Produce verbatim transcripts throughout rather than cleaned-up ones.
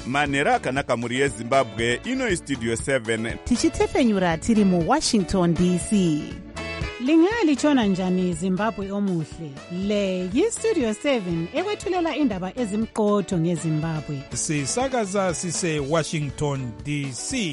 manhero akanaka mhuri yezimbabwe. Ino istudio seven tichitefenyura tiri muwashington D C. Lingalitshona njani Zimbabwe omuhle? Le yistudio seven ekwethulela indaba ezimqotho ngeZimbabwe. Sisakaza sise Washington D C.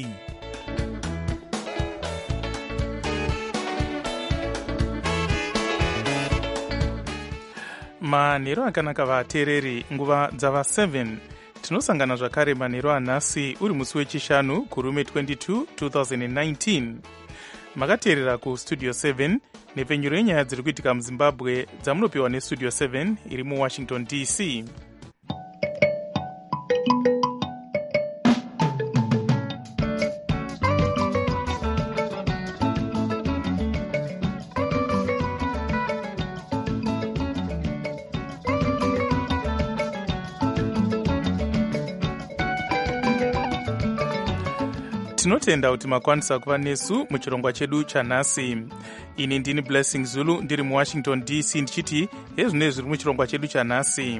manhero akanaka vateereri, nguva dzava seven. Tinosangana zvakare manhero anhasi uri musi wechishanu kurume twenty-two two thousand nineteen. Makateerera kustudio seven nepfenyuro yenyaya dziri kuitika muzimbabwe dzamunopiwa nestudio seven iri muwashington D C. Tinotenda kuti makwanisa kuva nesu muchirongwa chedu chanhasi. Ini ndini Blessing Zulu ndiri muwashington D C ndichiti hezvine zviri muchirongwa chedu chanhasi.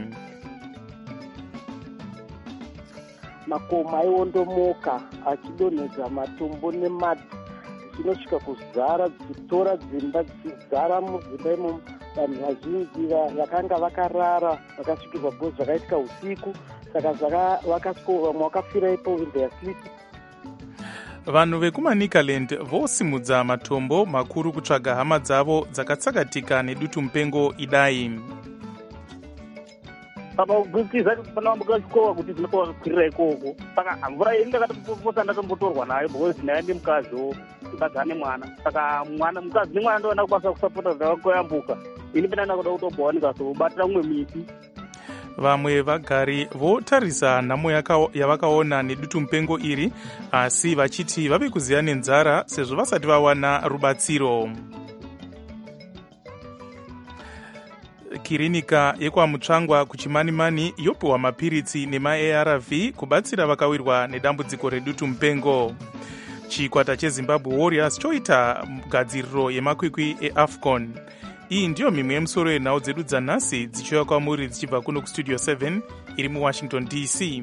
Makoma aiondomoka achidonhedza matombo nemadzi zvinosvika kuzara dzitora dzimba dzichizara mudzimba imomo. Vanhu vazhinji vakanga vakarara vakasvikirwa bhozi zvakaitika usiku, saka vakasvika vamwe vakafira ipo in their sleep. Vanhu vekumanikaland vosimudza matombo makuru kutsvaga hama dzavo dzakatsakatika nedutu mupengo idai. Baba kutiza pana mbuka chikova kuti zvinokuwa kwirira ikoko. Saka mvura inga katoposa ndatombotorwa nayo because naye ndi mukazi tibadzane mwana. Saka mwana mukazi nemwana ndo anakubasa kusapota zvakayambuka. Ini pena nakuda kutobowanika so batira umwe miti. Vamwe vagari votarisa nhamo yavakaona nedutu mupengo iri, asi vachiti vave kuziya nenzara sezvo vasati vawana rubatsiro. Kirinika yekwamutsvangwa kuchimanimani yopiwa mapiritsi nema-A R V kubatsira vakawirwa nedambudziko redutu mupengo. Chikwata cheZimbabwe Warriors choita gadziriro yemakwikwi eAFCON. Iyi ndiyo mimwe yemusoro yenhau dzedu dzanhasi dzichiuya kwamuri dzichibva kuno kustudio seven iri muwashington D C.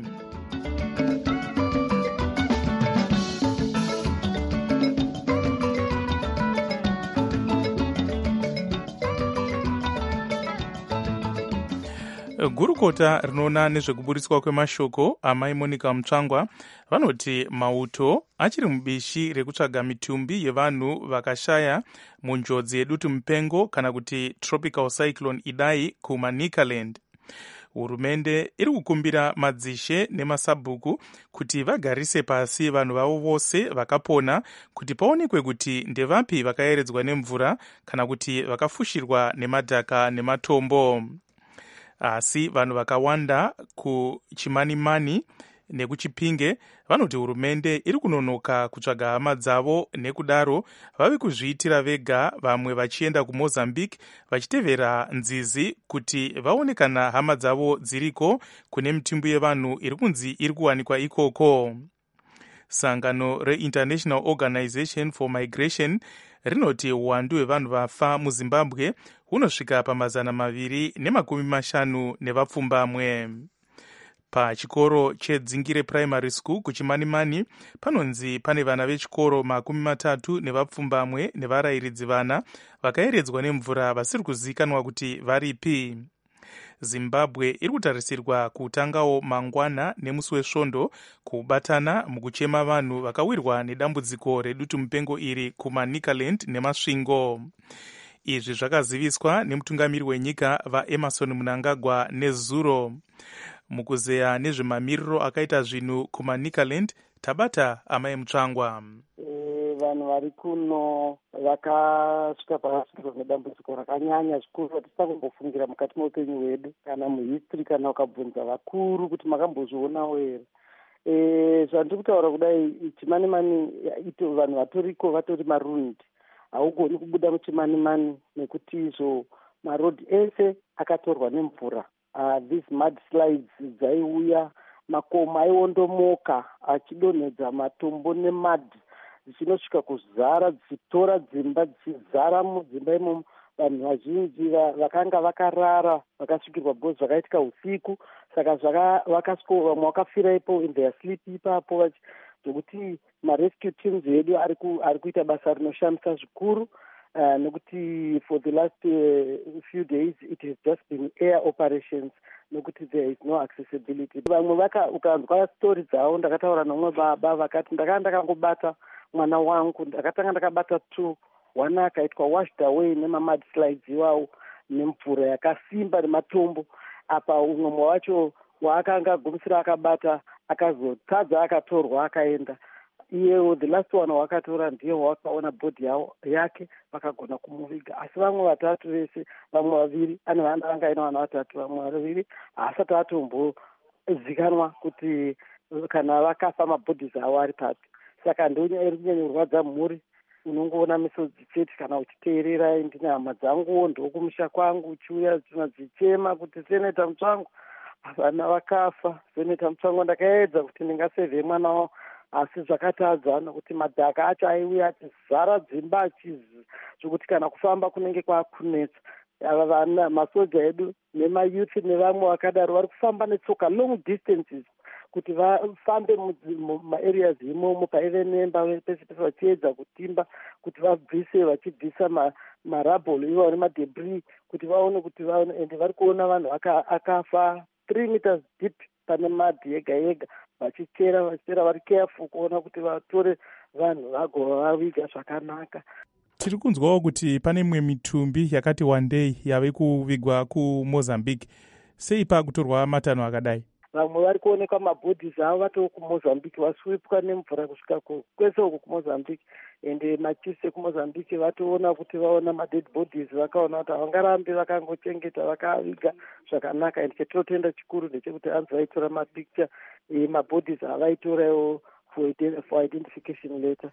Gurukota rinoona nezvekuburitswa kwemashoko amai Monica Mutsvangwa vanoti mauto achiri mubishi rekutsvaga mitumbi yevanhu vakashaya munjodzi yedutu mupengo kana kuti tropical cyclone idai kumanikaland. Hurumende iri kukumbira madzishe nemasabhuku kuti vagarise pasi vanhu vavo vose vakapona kuti paonekwe kuti ndevapi vakayeredzwa nemvura kana kuti vakafushirwa nemadhaka nematombo. Asi vanhu vakawanda kuchimanimani nekuchipinge vanoti hurumende iri kunonoka kutsvaga hama dzavo, nekudaro vave kuzviitira vega, vamwe vachienda kuMozambique vachitevera nzizi kuti vaone kana hama dzavo dziriko kune mitumbi yevanhu iri kunzi iri kuwanikwa ikoko. Sangano reInternational Organization for Migration rinoti uwandu hwevanhu vafa muZimbabwe hunosvika pamazana maviri nemakumi mashanu nevapfumbamwe. Pachikoro chedzingire primary school kuchimanimani panonzi pane vana vechikoro makumi matatu nevapfumbamwe nevarayiridzi vana vakayeredzwa nemvura vasiri kuzivikanwa kuti varipi. Zimbabwe iri kutarisirwa kutangawo mangwana nemusi wesvondo kubatana mukuchema vanhu vakawirwa nedambudziko redutu mupengo iri kumanikaland nemasvingo. Izvi zvakaziviswa nemutungamiri wenyika vaEmerson Mnangagwa nezuro. Mukuzeya nezvemamiriro akaita zvinhu kumanikaland, tabata amai Mutsvangwa. E, vanhu vari kuno vakasvika parasvikirwa nedambudziko rakanyanya zvikuru vatisina kumbofungira mukati meupenyu hwedu kana muhistory kana ukabvunza vakuru kuti makambozvionawo here. E, zvandiri kutaura kudai chimanimani ito vanhu vatoriko vatori marundi. Haugoni kubuda muchimanimani nekuti izvo marodhi ese akatorwa nemvura. Uh, these mudslides dzaiuya, makoma aiondomoka achidonhedza matombo nemadzi zvichinosvika kuzara dzichitora dzimba dzichizara mudzimba imomo. Vanhu vazhinji vakanga vakarara vakasvikirwa bhozi zvakaitika usiku, saka vakasiko vamwe vakafira ipo in their sleep ipapo zvokuti marescue teams edu ari kuita basa rinoshamisa zvikuru. Uh, nekuti for the last uh, few days it has just been air operations nekuti there is no accessibility. Vamwe vaka ukanzwa stori dzavo, ndakataura nomwe baba vakati ndakanga ndakangobata mwana wangu, ndakatanga ndakabata two, one akaitwa washed away nemamud slides iwawo nemvura yakasimba nematombo. Apa umwe wacho waakanga agumisira akabata akazotadza akatorwa akaenda. Iyewo the last one wakatora ndiye wakaona bhodhi yavo yake vakagona kumuviga. Asi vamwe vatatu vese, vamwe vaviri ane vana vanga ina vana vatatu, vamwe vaviri haasati atombozikanwa kuti kana vakafa mabhodhi avo ari papi. Saka ndonyaya iri kunyanyorwadza mhuri. Unongoona misodzi chete kana uchiteerera ndine hama dzangu ndokumusha kwangu uchiuya dzichema kuti seneta Mutsvangu vana vakafa. Seneta Mutsvangu ndakaedza kuti ndingasevhe mwana wavo, asi zvakatadza nokuti madhaka acho aiuya achizara dzimba zvokuti kana kufamba kunenge kwakunetsa. Ava vana masoja edu nemayuthi nevamwe vakadaro vari kufamba netsoka long distances kuti vafambe mumaareas imomo paive nemba pese pese vachiedza kutimba kuti vabvise vachibvisa marabholo ivawo nemadebris kuti vaone kuti vaone. Ende vari kuona vanhu akafa three meters deep pane madhi yega yega vachichera vachichera vari careful kuona kuti vatore vanhu vagova vaviga zvakanaka. Tiri kunzwawo kuti pane imwe mitumbi yakati wandei yave kuvigwa kuMozambique. Sei pakutorwa matanho akadai? Vamwe vari kuonekwa mabhodhis avo vatoo kuMozambique, vaswipwa nemvura kusvika kwese uku kuMozambique. Ende machisi ekuMozambique vatoona kuti vaona madead bodies, vakaona kuti havangarambe vakangochengeta vakaviga zvakanaka. Ende chetinotenda chikuru ndechekuti hanzi vaitora mapicture emabhodhis avaitorawo for identification later.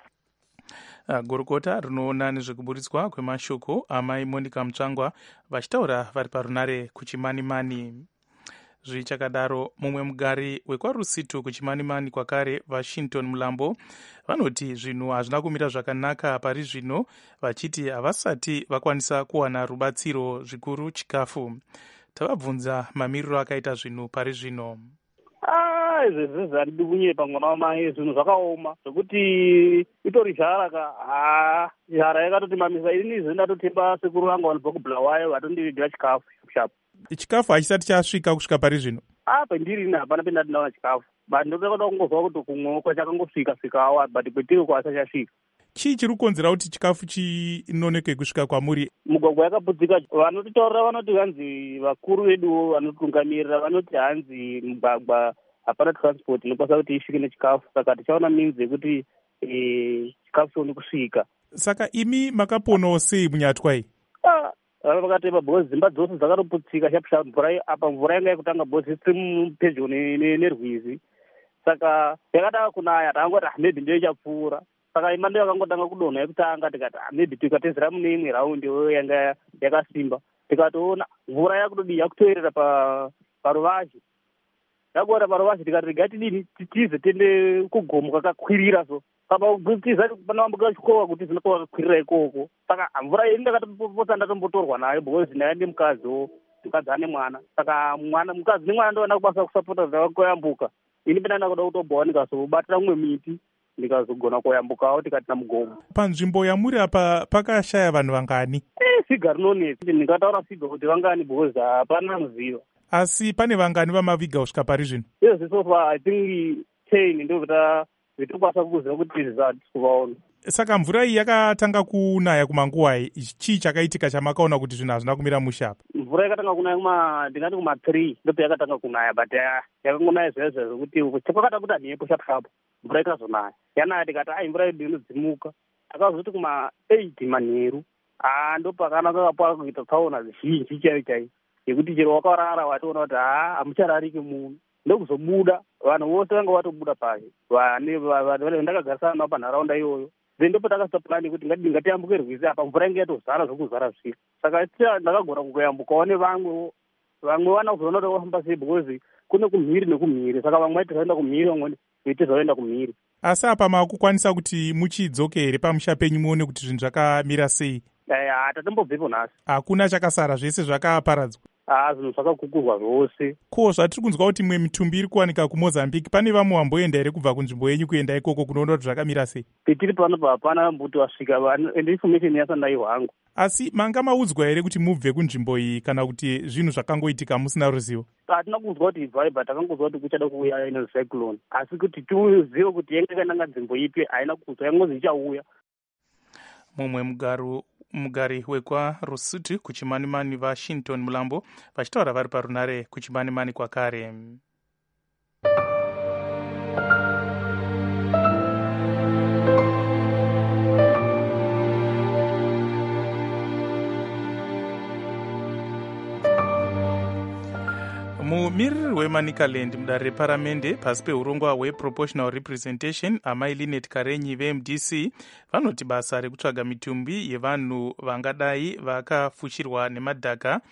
Gurukota rinoona nezvekuburitswa kwemashoko amai Monica Mutsvangwa vachitaura vari parunare kuchimanimani. Zvichakadaro, mumwe mugari wekwaRusitu kuchimanimani kwakare Washington Mulambo vanoti zvinhu hazvina kumira zvakanaka pari zvino, vachiti havasati vakwanisa kuwana rubatsiro zvikuru chikafu. Tavabvunza mamiriro akaita zvinhu pari zvino. Ah, izvezvezvi handidi kunyepa mwana wamai, zvinhu zvakaoma zvokuti itori zhara ka. Ah, zhara yakatoti mamisa ini zendatotemba sekuru vangu vanobva kuBulawayo vatondivigira chikafu shapu. Chikafu hachisati chasvika kusvika pari zvino? Ah, pendiri ina hapana pendati ndaona chikafu. But ndotoda kungozwa kuti kumwewo kwachakangosvika svikawo, but kwetiri kwasa chasvika. Chii chiri kukonzera kuti chikafu chinoneke kusvika kwamuri? Mugwagwa yakapudzika. Vanototaurira vanoti hanzi vakuru vedu vanotungamirira vanoti hanzi mugwagwa hapana transport inokwanisa kuti isvike nechikafu, saka tichaona minzi yekuti eh, chikafu chione kusvika. Saka imi makaponawo sei munyatwa iyi? Ah, vakatepa bhozi dzimba dzose dzakatoputsika shapu mvura apa mvura yanga yekutanga bhozi isiri pedyo nerwizi. Saka yakatanga kunaya takangoti maybe ndiyo ichapfuura. Saka imando yakangotanga kudonha yekutanga tikati maybe tikatezera mune imwe raundi yanga yakasimba. Tikatoona mvura yakutodii yakutoerera pa paruvazhe. Yakuora paruvazhe tikati regatidini titize tende kugomo kwakakwirira so. Saka kutiza pana wambuka chikova kuti zvinokova kwakakwirira ikoko. Saka mvura iyi ndakatopota ndatombotorwa nayo because naye ndi mukadzi mukadzi ane mwana. Saka mwana mukadzi nemwana ndo ndakubasa kusapota zvakayambuka. Ini pena ndakuda kutobhowanika so batira umwe miti ndikazogona kuyambukawo tikati namugomo. Panzvimbo yamuri apa pakashaya vanhu vangani? Eh, figa rinonetsa. Ndingataura figa kuti vangani because hapana muziva. Asi pane vangani vamaviga kusvika pari zvino? Yes, so far I think ten ndo vita vitokwanisa kuziva kuti zvisati kuvaona. Saka mvura iyi yakatanga kunaya kumanguwai, chii chakaitika chamakaona kuti zvinhu hazvina kumira mushe apa? Mvura yakatanga kunaya kuma ndingati kuma three ndipo yakatanga kunaya, but yakangonaya zvezvo zvokuti kwakata kuti mhepo shapu shapu mvura ikazonaya. Yanaya tikati ai mvura yedu inodzimuka. Akazoti kuma eight manheru. Ah, ndo pakanaka kapaka kuita tsaona zhinji chaiyo chaiyo. Yekuti chero wakarara watoona kuti haa hamucharariki munhu. Ndokuzobuda vanhu vose vanga vatobuda pazhe. Vane ndakagarisana navo panharaunda iyoyo. Then ndipo takasa plani kuti ngatiyambuke rwizi apa mvura inge yatozara zvokuzara zvisika. Saka ndakagona kuyambukawo nevamwe. Vamwe vana kuzoona kuti vafamba sei because kune kumhiri nekumhiri. Saka vamwe vaiti vaenda kumhiri vamwe vaiti vaenda kumhiri. Asi apa makukwanisa kuti muchidzoke here pamusha penyu muone kuti zvinhu zvakamira sei? Eh, tatombobvepo nhasi. Hakuna chakasara, zvese zvakaparadzwa. aa zvinhu zvakakugurwa zvose. Ko zvatiri kunzwa kuti imwe mitumbi iri kuwanika kuMozambique, pane vamwe vamboenda here kubva kunzvimbo yenyu kuenda ikoko kunoona kuti zvakamira sei? Petiri pano pa hapana mbuti wasvika ende information yasandaiwo hangu. Asi manga maudzwa here kuti mubve kunzvimbo iyi kana kuti zvinhu zvakangoitika musina ruzivo? Hatina kunzwa kuti ibvai, but takangozwa kuti kuchada kuuya ine cyclone, asi kuti tiuzive kuti yanga yakananga nzvimbo ipi haina kuzwa, yangozi ichauya. Mumwe mugaru mugari wekwa Rusutu kuchimanimani vaShinton Mulambo vachitaura vari parunare kuchimanimani kwakare. Mumiriri weManicaland mudare reparamende pasi peurongwa hweproportional representation, amai Linet Karenyi veM D C vanoti basa rekutsvaga mitumbi yevanhu vangadai vakafushirwa nemadhaka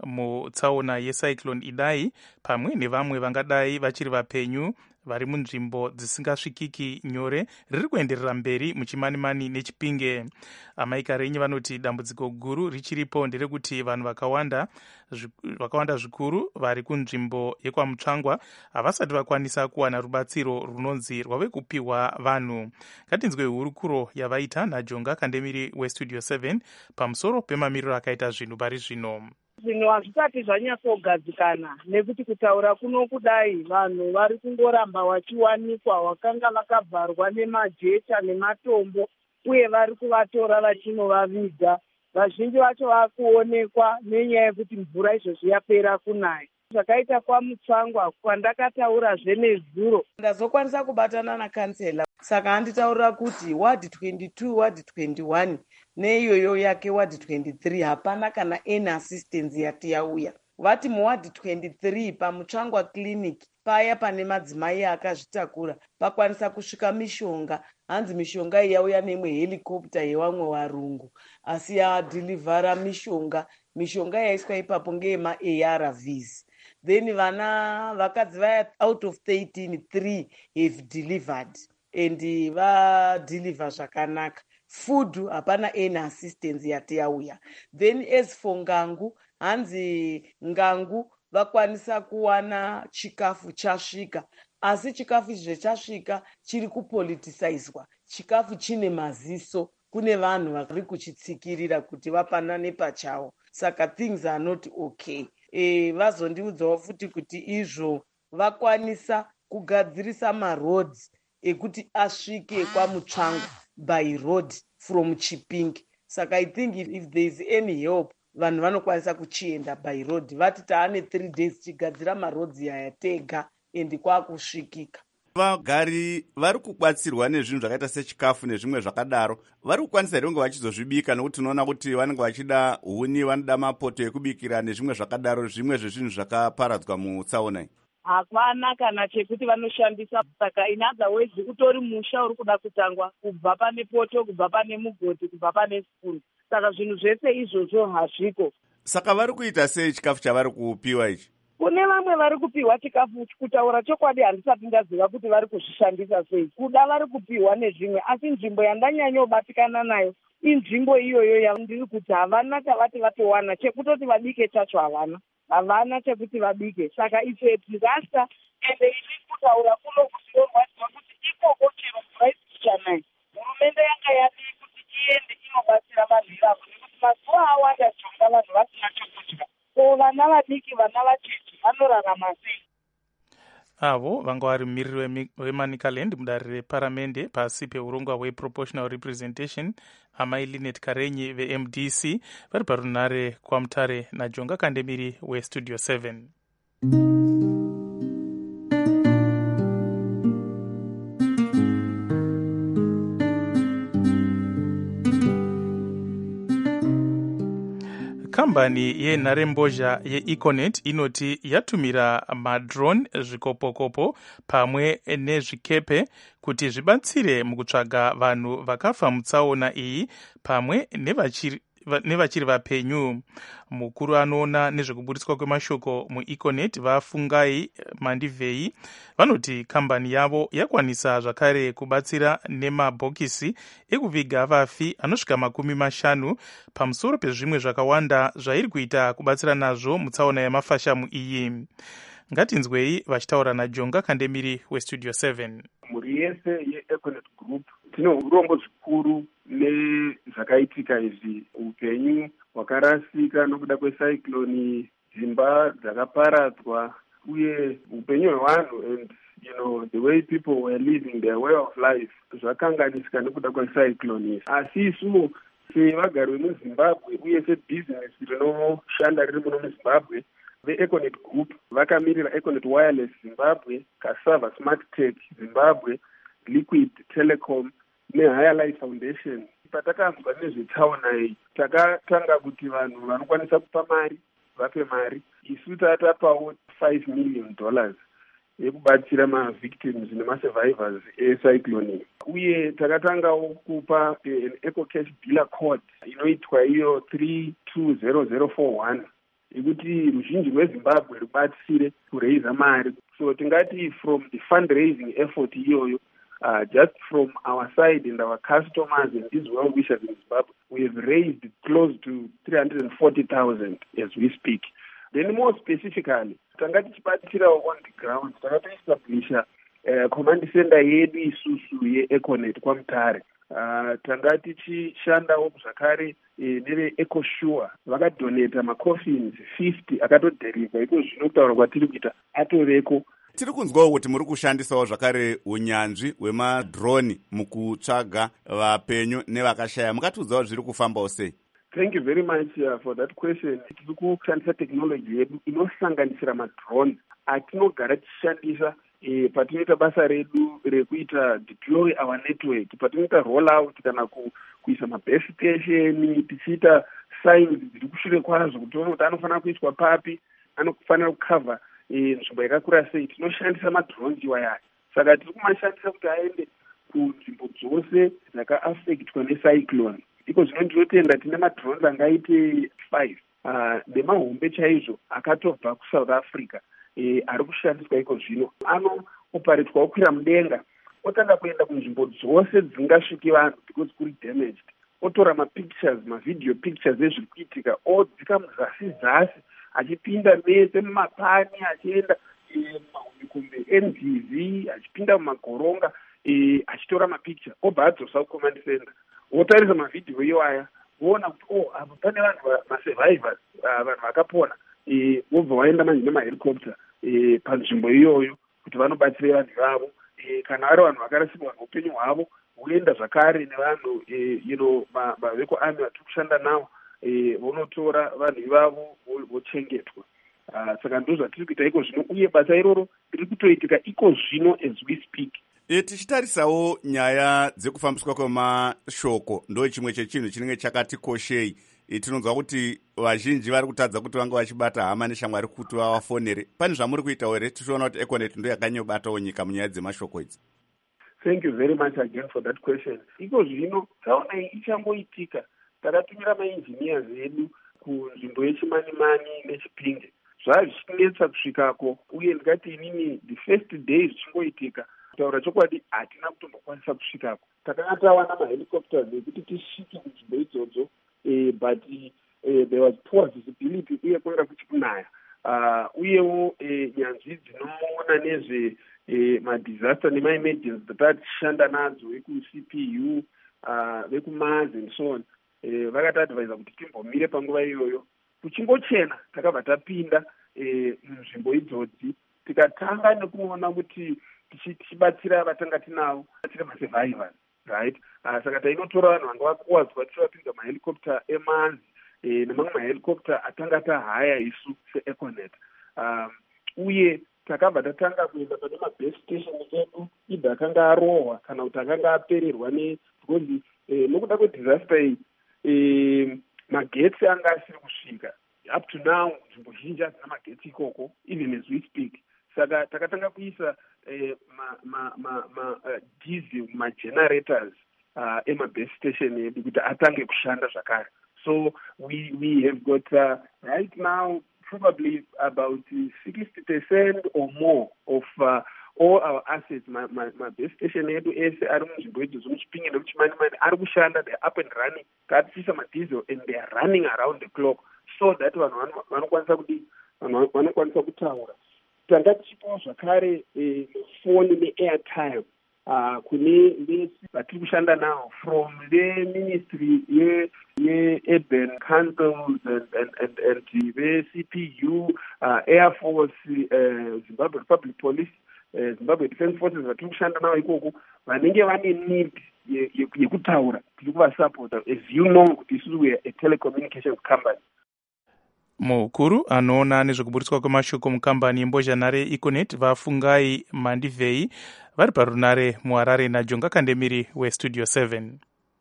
mutsaona yecyclone Idai pamwe nevamwe vangadai vachiri vapenyu vari munzvimbo dzisingasvikiki nyore riri kuenderera mberi muchimanimani neChipinge. Amai Karenyi vanoti dambudziko guru richiripo nderekuti vanhu vakawanda vakawanda zvikuru vari kunzvimbo yekwaMutsvangwa havasati vakwanisa kuwana rubatsiro runonzi rwave kupiwa vanhu. Ngatinzwe hurukuro yavaita naJonga Kandemiri weStudio seven pamusoro pemamiriro akaita zvinhu pari zvino. Zvinhu hazvisati zvanyatsogadzikana nekuti kutaura kuno kudai vanhu vari kungoramba vachiwanikwa vakanga vakavharwa nemajecha nematombo uye vari kuvatora vachinovaviga. Vazhinji vacho vakuonekwa nenyaya yekuti mvura izvozvi yapera kunaya. Zvakaita kwaMutsvangwa kwandakataurazve nezuro ndazokwanisa kubatana nakansela, saka anditaurira kuti ward twenty-two ward twenty-one neiyoyo yake ward twenty-three hapana kana any assistance yati yauya. Vati muward twenty-three paMutsvangwa clinic paya pane madzimai akazvitakura pakwanisa kusvika mishonga, hanzi mishonga yauya nemwe helicopter yevamwe varungu, asi yadhilivhara mishonga mishonga yaiswa ipapo ngeyema A R Vs. Then vana vakadzi vaya out of thirteen, three have delivered and vadeliver zvakanaka. Food hapana any assistance yati yauya. Then as for Ngangu, hanzi Ngangu vakwanisa kuwana chikafu chasvika, asi chikafu izvo chasvika chiri kupoliticizwa, chikafu chine maziso, kune vanhu vari kuchitsikirira kuti vapanane pachawo, saka things are not okay. E, vazondiudzawo futi kuti izvo vakwanisa kugadzirisa maroads ekuti asvike kwaMutsvangwa by road from Chipinge. Saka I think if, if there is any help vanhu vanokwanisa kuchienda by road. Vati taane three days chigadzira maroads yaya tega endi kwakusvikika. Vagari vari kubatsirwa nezvinhu zvakaita sechikafu nezvimwe zvakadaro vari kukwanisa here kunge vachizozvibika, nekuti tinoona kuti vanenge vachida huni, vanoda mapoto ekubikira nezvimwe zvakadaro, zvimwe zvezvinhu zvakaparadzwa mutsaona iyi? Hapana kana chekuti vanoshandisa, saka in other words utori musha uri kuda kutangwa, kubva pane poto, kubva pane mugoti, kubva pane spoon. Saka zvinhu zvese izvozvo hazviko. Saka vari kuita sei chikafu chavari kupiwa ichi? Kune vamwe vari kupiwa chikafu, kutaura chokwadi handisati ndaziva kuti vari kuzvishandisa sei. Kuda vari kupiwa nezvimwe, asi nzvimbo yandanyanyobatikana nayo inzvimbo iyoyo yandiri kuti havana chavati vatowana, chekutoti vabike chacho havana. Havana chekuti vabike. Saka it's a disaster, ende iri kutaura kuno kusiorwadziwa kuti ikoko chero mvura isichanai. Hurumende yanga yadi kuti iende inobatsira vanhu ivavo, nekuti mazuva awanda Jonga vanhu vasina chokudya. So vana vadiki, vana vacheche vanorarama sei? Avo vanga vari mumiriri weManicaland mudare reparamende pasi peurongwa hweproportional representation, amai Linet Karenyi veM D C vari parunare kwaMutare naJonga Kandemiri weStudio seven. Kambani yenharembozha yeEconet inoti yatumira madrone, zvikopokopo pamwe nezvikepe kuti zvibatsire mukutsvaga vanhu vakafa mutsaona iyi pamwe nevachiri vapenyu. Mukuru anoona nezvekuburitswa kwemashoko muEconet vafungai Mandivhei vanoti kambani yavo yakwanisa zvakare kubatsira nemabhokisi ekuviga vafi anosvika makumi mashanu pamusoro pezvimwe zvakawanda zvairi kuita kubatsira nazvo mutsaona yemafashamu iyi. Ngatinzwei vachitaura naJonga Kandemiri westudio seven. Mhuri yese yeEconet Group tine urombo zvikuru nezvakaitika izvi, upenyu hwakarasika nokuda kwecyclone, dzimba dzakaparadzwa uye upenyu hwevanhu and you know the way people were living their way of life zvakanganisika nekuda kwecyclone. Asi isu sevagari vemuZimbabwe uye sebhizinesi rinoshanda riri muno muZimbabwe, veEconet Group vakamirira Econet Wireless Zimbabwe, Cassava Smart Tech Zimbabwe, Liquid Telecom neHigher Life Foundation. Patakanzwa nezvetsaona iyi takatanga kuti vanhu vanokwanisa kupa mari vape mari. Isu tatapawo five million dollars yekubatsira mavictims nemasurvivors ecyclone, uye takatangawo kupa an Eco Cash Biller Code inoitwa iyo three two zero zero four one ikuti ruzhinji rweZimbabwe rubatsire kureiza mari. So tingati from the fundraising effort iyoyo, uh, just from our side and our customers and these well-wishers in Zimbabwe, we have raised close to three hundred forty thousand as we speak. Then more specifically, tanga tichibatsira on the ground, tanga tiestablisha uh, command center yedu isusu yeEconet kwaMutare. Uh, tanga tichishandawo zvakare eh, neveEcoSure vakadoneta macoffins fifty akatodheriva iko zvino kutaura kwatiri kuita atoreko. Tiri kunzwawo kuti muri kushandisawo zvakare unyanzvi hwemadroni mukutsvaga vapenyu nevakashaya. Mukatiudzawo zviri kufambawo sei? Thank you very much uh, for that question. Tiri kushandisa technology yedu inosanganisira madrone atinogara tichishandisa E, patinoita basa redu rekuita deploy our network, patinoita roll out kana ku, kuisa mabase station, tichiita signs dziri kushure kwazvo kuti tione kuti anofanira kuiswa papi, anofanira kukava nzvimbo e, yakakura sei, tinoshandisa madrones iwaya. Saka tiri kumashandisa kuti aende kunzvimbo dzose dzakaaffectwa necyclone. Iko zvino ndinotenda tine madrones angaite five uh, nemahombe chaizvo akatobva kuSouth Africa. E, ari kushandiswa iko zvino anoparetwa okwira mudenga otanga kuenda kunzvimbo dzose dzingasviki vanhu because kuri damaged, otora mapictures mavideo pictures ezviri kuitika, odzika muzasi zasi achipinda mese mumapani achienda mumahombekombe N T V achipinda mumagoronga e, achitora mapicture obva adzosa kucommand center, otarisa mavideo iwaya voona kuti oh apa pane vanhu masurvivors uh, vanhu vakapona, e, vobva vaenda manje nemahelicopter E, panzvimbo iyoyo kuti vanobatsira vanhu vavo. E, kana vari vanhu vakarasikwa neupenyu hwavo voenda zvakare nevanhu e, you know vekoarmy vatiri kushanda navo e, vonotora vanhu ivavo vochengetwa. Uh, saka ndo zvatiri kuita iko zvino, uye basa iroro riri kutoitika iko zvino as we speak. E, tichitarisawo nyaya dzekufambiswa kwemashoko ndo chimwe chechinhu chinenge chakatikoshei. E, tinonzwa kuti vazhinji vari kutadza kuti vanga vachibata hama neshamwari kuti vavafonere. Pane zvamuri kuitawo here? Tichiona kuti Econet ndo yakanyobatawo nyika munyaya dzemashoko idzi. Thank you very much again for that question. Iko zvino taona ichangoitika, takatumira maengineers edu kunzvimbo yechimanimani nechipinge, zvazvichinetsa kusvikako, uye ndikati inini the first day zvichingoitika kutaura chokwadi hatina kutombokwanisa kusvikako. Takanga tawana mahelicopters ekuti tisvike kunzvimbo idzodzo, Uh, but uh, there was poor visibility uye kwanga kuchikunaya. Uh, uyewo uh, nyanzvi dzinoona nezve uh, madisaster nemaemergency dzatatichishanda nadzo vekuC P U uh, vekuMars and so on uh, vakatiadvaisa kuti timbomire panguva iyoyo. Kuchingochena takabva tapinda munzvimbo uh, idzodzi tikatanga nekuona kuti tichibatsira vatanga tinavo batsira masurvivors. Right. Uh, saka tainotora vanhu vanga vakuwadzwa tichivapinza mahelicopter eManzi e, nemamwe mahelicopter atanga tahaya isu seEconet. Um, uye takabva tatanga kuenda pane mabase station edu ibva akanga arohwa kana kuti akanga apererwa ne because eh, nokuda kwedisaster iyi eh, magetsi anga asiri kusvika. Up to now nzvimbo zhinji hadzina magetsi ikoko even as we speak. Saka takatanga kuisa eh, ma, ma, ma, ma, uh, diesel magenerators uh, emabase station edu kuti atange kushanda zvakare. So we we have got uh, right now probably about sixty percent or more of uh, all our assets, my my my base station edu ese ari munzvimbo idzi zvomuchipinge nemuchimanimani ari kushanda, they're up and running, katisisa madiesel, and they are running around the clock, so that vanhu vanokwanisa kudi vanhu vanokwanisa kutaura. Tanga tichipawo zvakare foni ne-airtime uh, kune vese vatiri kushanda nawo from the ministry ye-urban councils and, and, and, and ve-C P U, uh, Air Force, uh, Zimbabwe Republic Police, uh, Zimbabwe Defense Forces vatiri kushanda nawo ikoko vanenge vane need yekutaura tiri kuvasupporta. As you know kuti isusu we are a telecommunications company. Mukuru anoona nezvekuburitswa kwemashoko mukambani yembozhanhare Econet vafungai Mandivhei vari parunare muHarare naJonga Kandemiri weStudio seven.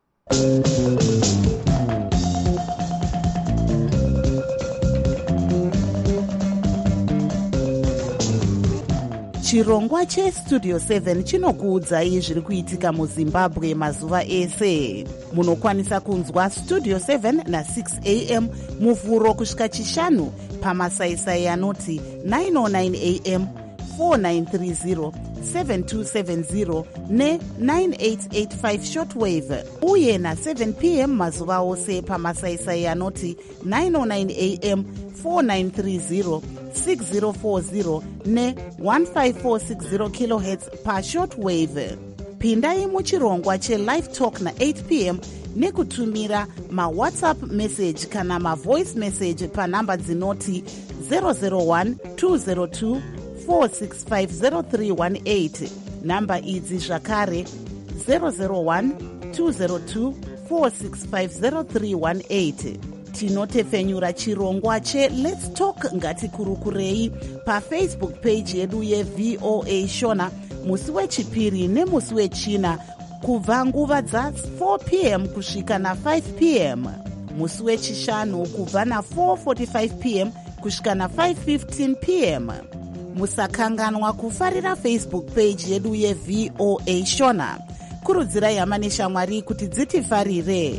chirongwa chestudio seven chinokuudzai zviri kuitika muzimbabwe mazuva ese. Munokwanisa kunzwa studio seven na six a m muvhuro kusvika chishanu pamasaisai anoti nine oh nine a m, four nine three zero, seven two seven zero ne nine eight eight five shortwave, uye na seven p m mazuva ose pamasaisai anoti nine oh nine a m, four nine three zero, six zero four zero ne one five four six zero kilohertz pa shortwave. Pindai muchirongwa che-live talk na eight p m nekutumira ma-whatsapp message kana ma-voice message panhamba dzinoti zero zero one two zero two four six five zero three one eight. Namba idzi zvakare zero zero one two zero two four six five zero three one eight. Tinotefenyura chirongwa che Let's Talk Ngatikurukurei paFacebook page yedu ye-V O A Shona musi wechipiri nemusi wechina kubva nguva dza four p m kusvika na five p m, musi wechishanu kubva na four forty-five p m kusvika na five fifteen p m. Musakanganwa kufarira Facebook page yedu ye-V O A Shona. Kurudzirai hama neshamwari kuti dzitifarire.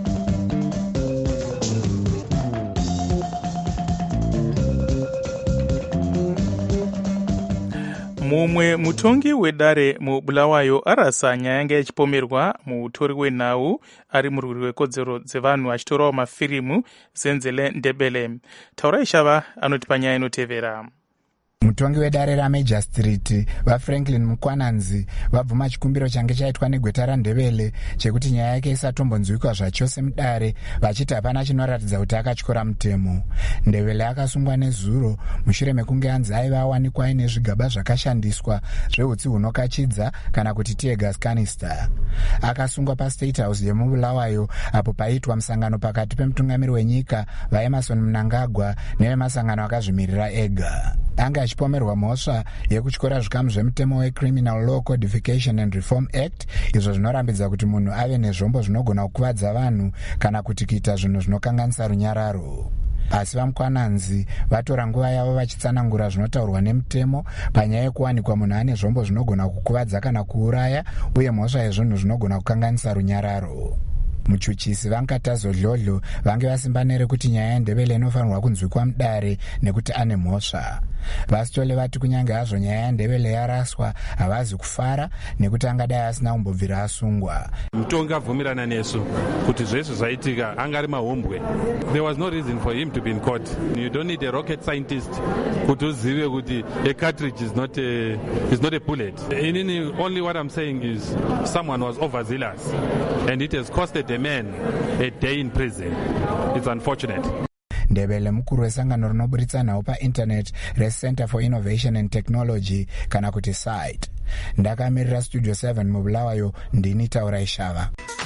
Mumwe mutongi wedare muBulawayo arasa nyaya yanga yachipomerwa mutori wenhau ari murwiri wekodzero dzevanhu achitorawo mafirimu Zenzele Ndebele. Taurai Shava anoti panyaya inotevera. Mutongi wedare raMajor Street vaFranklin Mukwananzi vabvuma chikumbiro change chaitwa negweta raNdebele chekuti nyaya yake isatombonzwikwa zvachose mudare, vachiti hapana chinoratidza kuti akatyora mutemo. Ndebele akasungwa nezuro mushure mekunge anzi aiva awanikwa aine zvigaba zvakashandiswa zveutsi hunokachidza kana kuti tear gas canister. Akasungwa paState House yemuBulawayo apo paiitwa musangano pakati pemutungamiri wenyika vaEmerson Mnangagwa nevemasangano akazvimirira ega. Anga achipomerwa mhosva yekutyora zvikamu zvemutemo weCriminal Law Codification and Reform Act, izvo zvinorambidza kuti munhu ave nezvombo zvinogona kukuvadza vanhu kana kuti kuita zvinhu zvinokanganisa runyararo. Asi vaMukwananzi vatora nguva yavo vachitsanangura zvinotaurwa nemutemo panyaya yekuwanikwa munhu ane zvombo zvinogona kukuvadza kana kuuraya uye mhosva yezvinhu zvinogona kukanganisa runyararo. Muchuchisi Vankatazo Dlodlo vange vasimba nerekuti nyaya yaNdebele inofanirwa kunzwikwa mudare nekuti ane mhosva. Vasitole vati kunyange hazvo nyaya yaNdebele yaraswa havazi kufara nekuti angadai asina kumbobvira asungwa. Mutongi abvumirana nesu kuti zvese zvaitika anga ari mahombwe. There was no reason for him to be in court. You don't need a rocket scientist kuti uzive kuti a cartridge is not a, is not a bullet. Inini, only what I'm saying is someone was overzealous and it has costed a man a day in prison. It's unfortunate. Ndebele mukuru wesangano rinoburitsa nhau painternet reCenter for Innovation and Technology kana kuti SITE. Ndakamirira Studio seven muBulawayo, ndini Taurai Shava.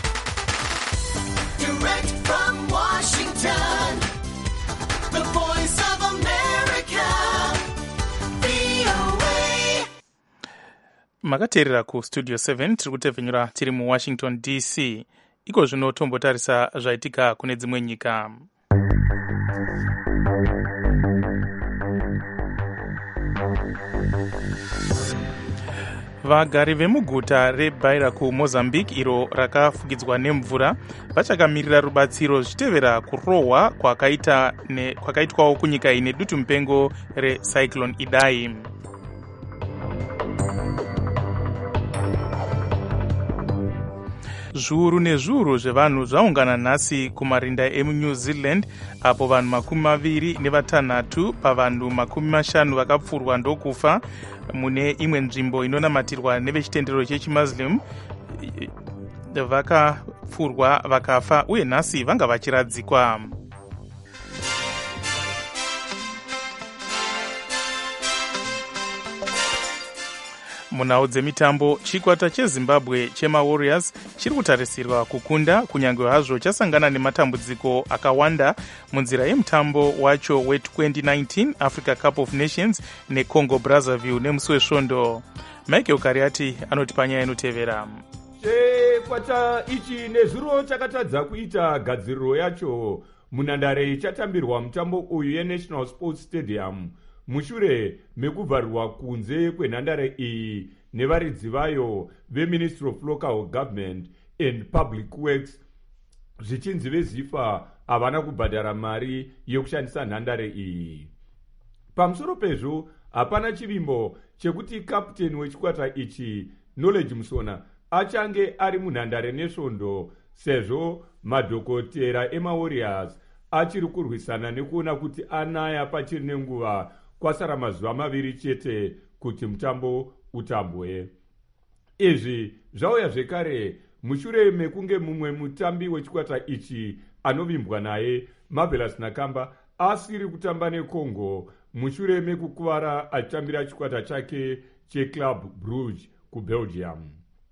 Direct from Washington, the voice of America, V O A. Makateerera kuStudio seven tiri kutevhenyura tiri muWashington D C. Iko zvino tombotarisa zvaitika kune dzimwe nyika. vagari vemuguta rebaira kumozambique iro rakafukidzwa nemvura vachakamirira rubatsiro zvichitevera kurohwa kwakaita ne, kwakaitwawo kunyika ine dutu mupengo recyclone idai. zviuru nezviuru zvevanhu zvaungana nhasi kumarinda emunew zealand apo vanhu makumi maviri nevatanhatu pavanhu makumi mashanu vakapfurwa ndokufa mune imwe nzvimbo inonamatirwa nevechitendero chechimuslim vakapfurwa vakafa uye nhasi vanga vachiradzikwa. munhau dzemitambo, chikwata chezimbabwe chemawarriors chiri kutarisirwa kukunda kunyange hazvo chasangana nematambudziko akawanda munzira yemutambo wacho we-twenty nineteen Africa Cup of Nations neCongo Brazzaville nemusi wesvondo. Michael Kariati anoti panyaya inotevera. Chikwata ichi nezuro chakatadza kuita gadziriro yacho munhandare ichatambirwa mutambo uyu yeNational Sports Stadium mushure mekubvarirwa kunze kwenhandare iyi nevaridzi vayo veMinistry of Local Government and Public Works zvichinzi vezifa havana kubhadhara mari yekushandisa nhandare iyi. Pamusoro pezvo hapana chivimbo chekuti kaputeni wechikwata ichi Knowledge Musona achange ari munhandare nesvondo sezvo madhokotera emawarriors achiri kurwisana nekuona kuti anaya pachiri nenguva kwasara mazuva maviri chete kuti mutambo utambwe. Izvi zvauya zvekare mushure mekunge mumwe mutambi wechikwata ichi anovimbwa naye Marvelous Nakamba asiri kutamba neCongo mushure mekukuvara achitambira chikwata chake cheClub Brugge kuBelgium.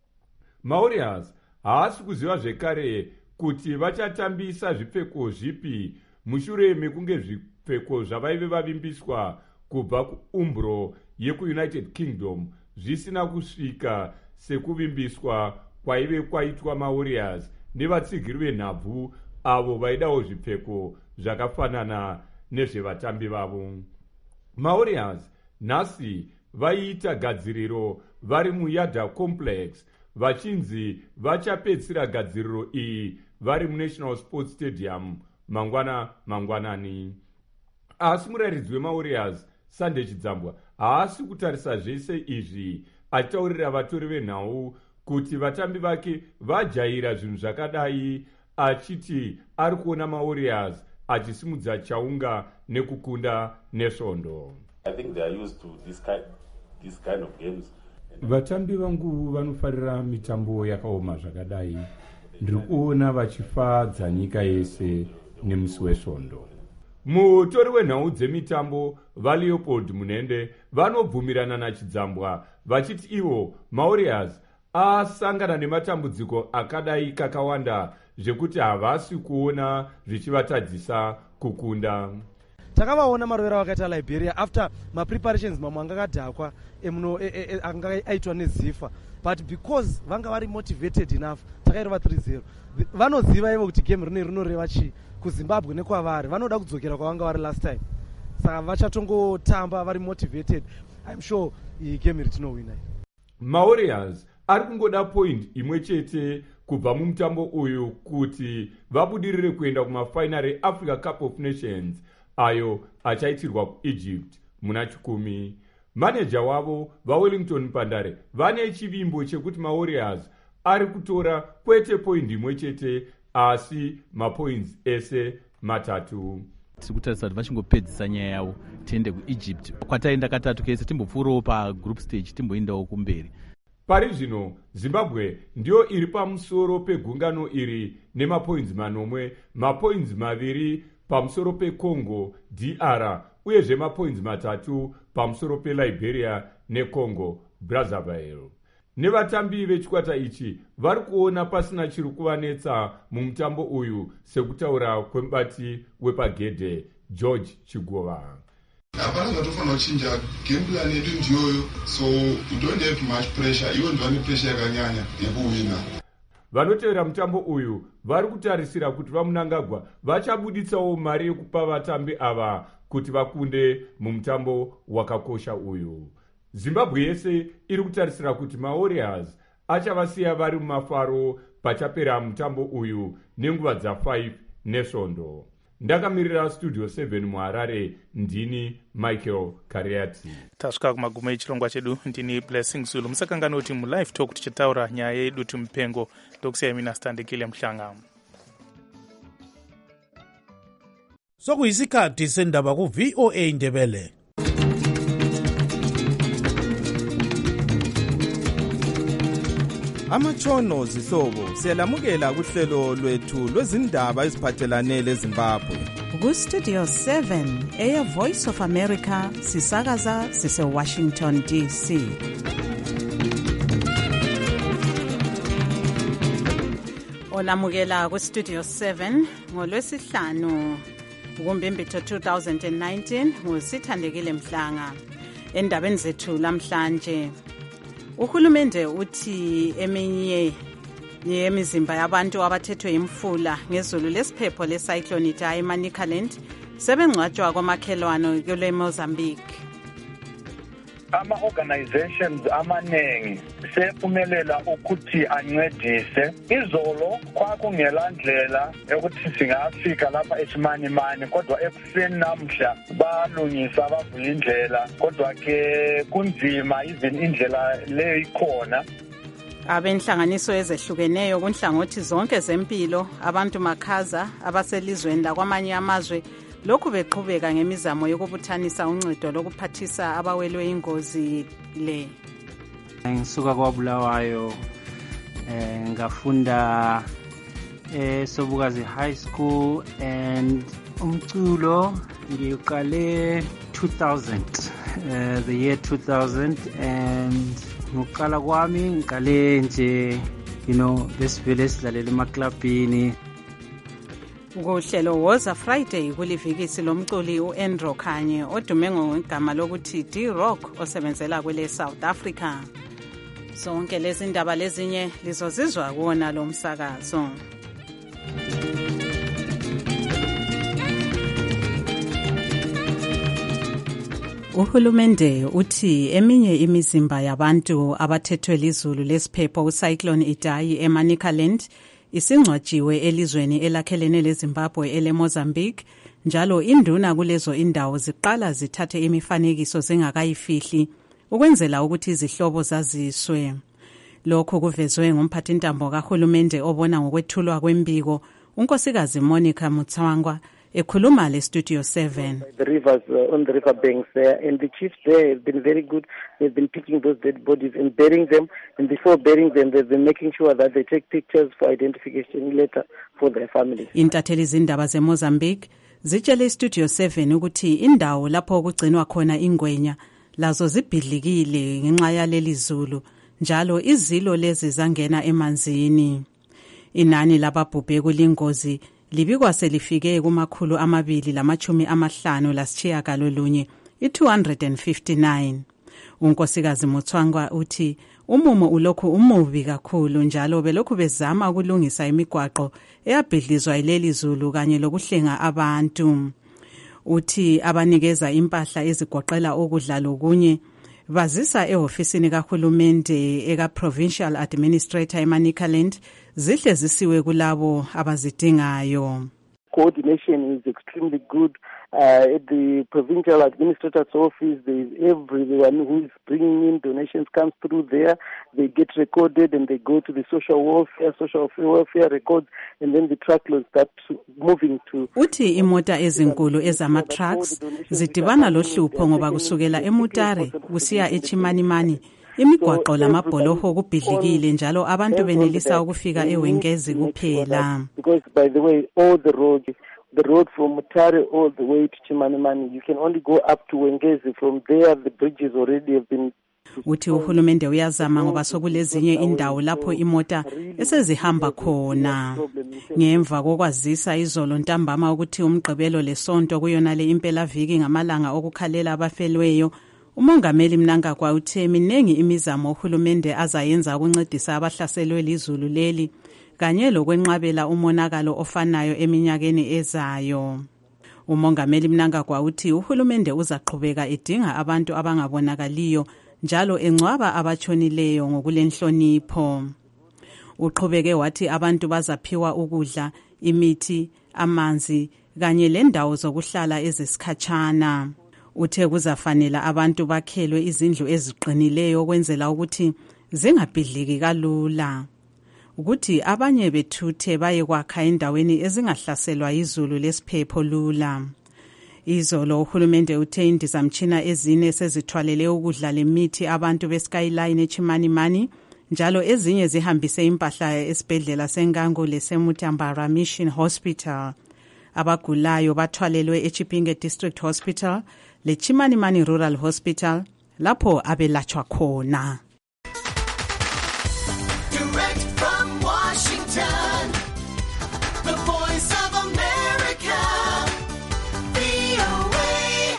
Mawarriors haasi kuziva zvekare kuti vachatambisa zvipfeko zvipi mushure mekunge zvipfeko zvavaive vavimbiswa kubva kuumbro yekuUnited Kingdom zvisina kusvika sekuvimbiswa kwaive kwaitwa Mawarriors nevatsigiri venhabvu avo vaidawo zvipfeko zvakafanana nezvevatambi vavo. Mawarriors nhasi vaiita gadziriro vari muYada Complex vachinzi vachapedzisira gadziriro iyi vari muNational Sports Stadium mangwana mangwanani. Asi murayiridzi weMawarriors Sunday Chidzambwa haasi kutarisa zvese izvi achitaurira vatori venhau kuti vatambi vake vajaira zvinhu zvakadai achiti ari kuona Mawarriors achisimudza chaunga nekukunda nesvondo. I think they are used to this kind, this kind of games. Vatambi vangu vanofarira mitambo yakaoma zvakadai. Ndiri kuona vachifadza nyika yese nemusi wesvondo. Mutori wenhau dzemitambo vaLeopold Munende vanobvumirana naChidzambwa vachiti ivo Mawarriors asangana nematambudziko akadai kakawanda zvekuti havasi kuona zvichivatadzisa kukunda. Takavaona marovera vakaita Liberia after mapreparations mamwe anga akadhakwa emuno anga aitwa nezifa, but because vanga vari motivated enough takairova three zero. Vanoziva ivo kuti game rine rinoreva chii kuZimbabwe nekwavari, vanoda kudzokera kwavanga vari last time, saka vachatongotamba vari motivated. I'm sure iyi game iri tinowina. Mawarriors ari kungoda point imwe chete kubva mumutambo uyu kuti vabudirire kuenda kumafinal eAfrica Cup of Nations ayo achaitirwa kuEgypt muna chikumi. Manager wavo vaWellington Pandare vane chivimbo chekuti Mawarriors ari kutora kwete point imwe chete asi mapoints ese matatu. Tiri kutarisa kuti vachingopedzisa nyaya yavo tiende kuEgypt kwataenda katatu kese timbopfuurawo pagroup stage timboendawo kumberi. Pari zvino Zimbabwe ndiyo iri pamusoro pegungano iri nemapoints manomwe, mapoints maviri pamusoro peCongo D R uyezve mapoints matatu pamusoro peLiberia neCongo Brazzaville. Nevatambi vechikwata ichi vari kuona pasina chiri kuvanetsa mumutambo uyu sekutaura kwemubati wepagedhe George Chigova. Hapana zvatofanira kuchinja, game plan yedu ndiyoyo, so you don't have much pressure. Iwo ndivane pressure yakanyanya yekuwina. Vanotevera mutambo uyu vari kutarisira kuti vaMunangagwa vachabuditsawo mari yekupa vatambi ava kuti vakunde mumutambo wakakosha uyu. zimbabwe yese iri kutarisira kuti mawarriors achavasiya vari mumafaro pachapera mutambo uyu nenguva dza5 nesvondo. Ndakamirira studio seven muharare, ndini Michael Kariati. Tasvika kumagumo echirongwa chedu, ndini Blessing Zulu. Musakangana kuti mulive talk tichitaura nyaya yedutu mupengo. Ndokusiyai mina Standekile Mhlanga. Sokuyisikhathi sendaba ku V O A Ndebele. Amatshono zihlobo siyalamukela kuhlelo lwethu lwezindaba eziphathelane leZimbabwe. Ku Studio seven, Air Voice of America, sisakaza sise Washington D C. Olamukela ku Studio seven ngolwesihlanu kuMbimbithi two thousand nineteen ngusithandekile Mhlanga. Endabeni zethu lamhlanje, uhulumende uthi eminye yemizimba yabantu abathethwe imfula ngezulu lesiphepho lecyclone Idai eManicaland sebengcwatshwa kwamakhelwane kule Mozambique. Ama-organizations amaningi sephumelela ukuthi ancedise. Izolo kwakungelandlela yokuthi singafika lapha eShimanimani, kodwa ekuseni namhla balungisa bavuya indlela, kodwa ke kunzima even indlela leyo ikhona. Abenhlanganiso ezehlukeneyo kunhlangothi zonke zempilo, abantu makhaza abaselizweni lakwamanye amazwe lokhu beqhubeka ngemizamo yokubuthanisa uncedo lokuphathisa abawelwe ingozi le. Ngisuka kwaBulawayo, eh ngafunda eh Sobukazi High School and umculo ngiqale two thousand, uh, the year two thousand, and ngokuqala kwami ngiqale nje you know besivele sidlalela emaklabhini. Ukuhlelo Woza Friday kulivikisi lomculi uAndrew Khanye odume ngegama lokuthi D-Rock osebenzela kwele South Africa. Zonke lezi ndaba lezinye lizozizwa kuona lo msakazo. Uhulumende uthi eminye imizimba yabantu abathethwe lizulu lesiphepho ucyclone Idai eManicaland isingcwatshiwe elizweni elakhelene leZimbabwe ele Mozambique, njalo induna kulezo indawo ziqala zithathe imifanekiso zingakayifihli ukwenzela ukuthi izihlobo zaziswe. Lokho kuvezwe ngumphathintambo kahulumende obona ngokwethulwa kwembiko unkosikazi Monica Mutswangwa ekhuluma le Studio seven. The rivers uh, on the river banks there, and the chiefs there have been very good. They've been picking those dead bodies and burying them, and before burying them they've been making sure that they take pictures for identification later for their families. Intatheli zindaba zeMozambique zitshele Studio seven ukuthi indawo lapho kugcinwa khona ingwenya lazo zibhidlikile ngenxa yaleli zulu, njalo izilo lezi zangena emanzini. Inani lababhubhe kulingozi libikwa selifike kumakhulu amabili lamachumi amahlanu lasitshiyagalolunye i-two hundred fifty-nine. Unkosikazi Mutswangwa uthi umumo ulokhu umubi kakhulu, njalo belokhu bezama ukulungisa imigwaqo eyabhidlizwa ileli zulu kanye lokuhlenga abantu. Uthi abanikeza impahla ezigoqela okudla lokunye bazisa ehofisini kahulumende eka Provincial Administrator eManicaland zihle zisiwe kulabo abazidingayo. Coordination is extremely good. Uh, at the provincial administrator's office, there is everyone who is bringing in donations comes through there. They get recorded and they go to the social welfare, social welfare records, and then the truckloads start moving to. Uthi imota ezinkulu ezama-trucks zidibana lohlupho ngoba kusukela eMutare kusiya eChimanimani imigwaqo lamabholoho kubhidlikile, njalo abantu benelisa ukufika eWengezi kuphela. Because by the way, all the roads, the road from Mutare all the way to Chimanimani, you can only go up to Wengezi. From there, the bridges already have been. Uthi uhulumende uyazama ngoba sokulezinye indawo lapho imota esezihamba khona. Ngemva kokwazisa izolo ntambama ukuthi umgqibelo lesonto kuyonale impela viki ngamalanga okukhalela abafelweyo, umongameli Mnangagwa uthe minengi imizamo uhulumende azayenza ukuncedisa abahlaselwe lizulu leli kanye lokwenqabela umonakalo ofanayo eminyakeni ezayo. Umongameli Mnangagwa uthi uhulumende uzaqhubeka edinga abantu abangabonakaliyo njalo engcwaba abatshonileyo ngokulenhlonipho. Uqhubeke wathi abantu bazaphiwa ukudla, imithi, amanzi kanye lendawo zokuhlala ezisikhatshana. Uthe kuzafanela abantu bakhelwe izindlu eziqinileyo ukwenzela ukuthi zingabhidliki kalula, ukuthi abanye bethuthe baye kwakha endaweni ezingahlaselwa izulu lesiphepho lula. Izolo uhulumende uthe indizamtshina ezine sezithwalele ukudla lemithi abantu beSkyline eChimanimani, njalo ezinye zihambise impahla esibhedlela seNgango leseMutambara Mission Hospital. Abagulayo bathwalelwe eChipinge District Hospital leChimanimani Rural Hospital lapho abelatshwa khona. Direct from Washington, the voice of America, V O A.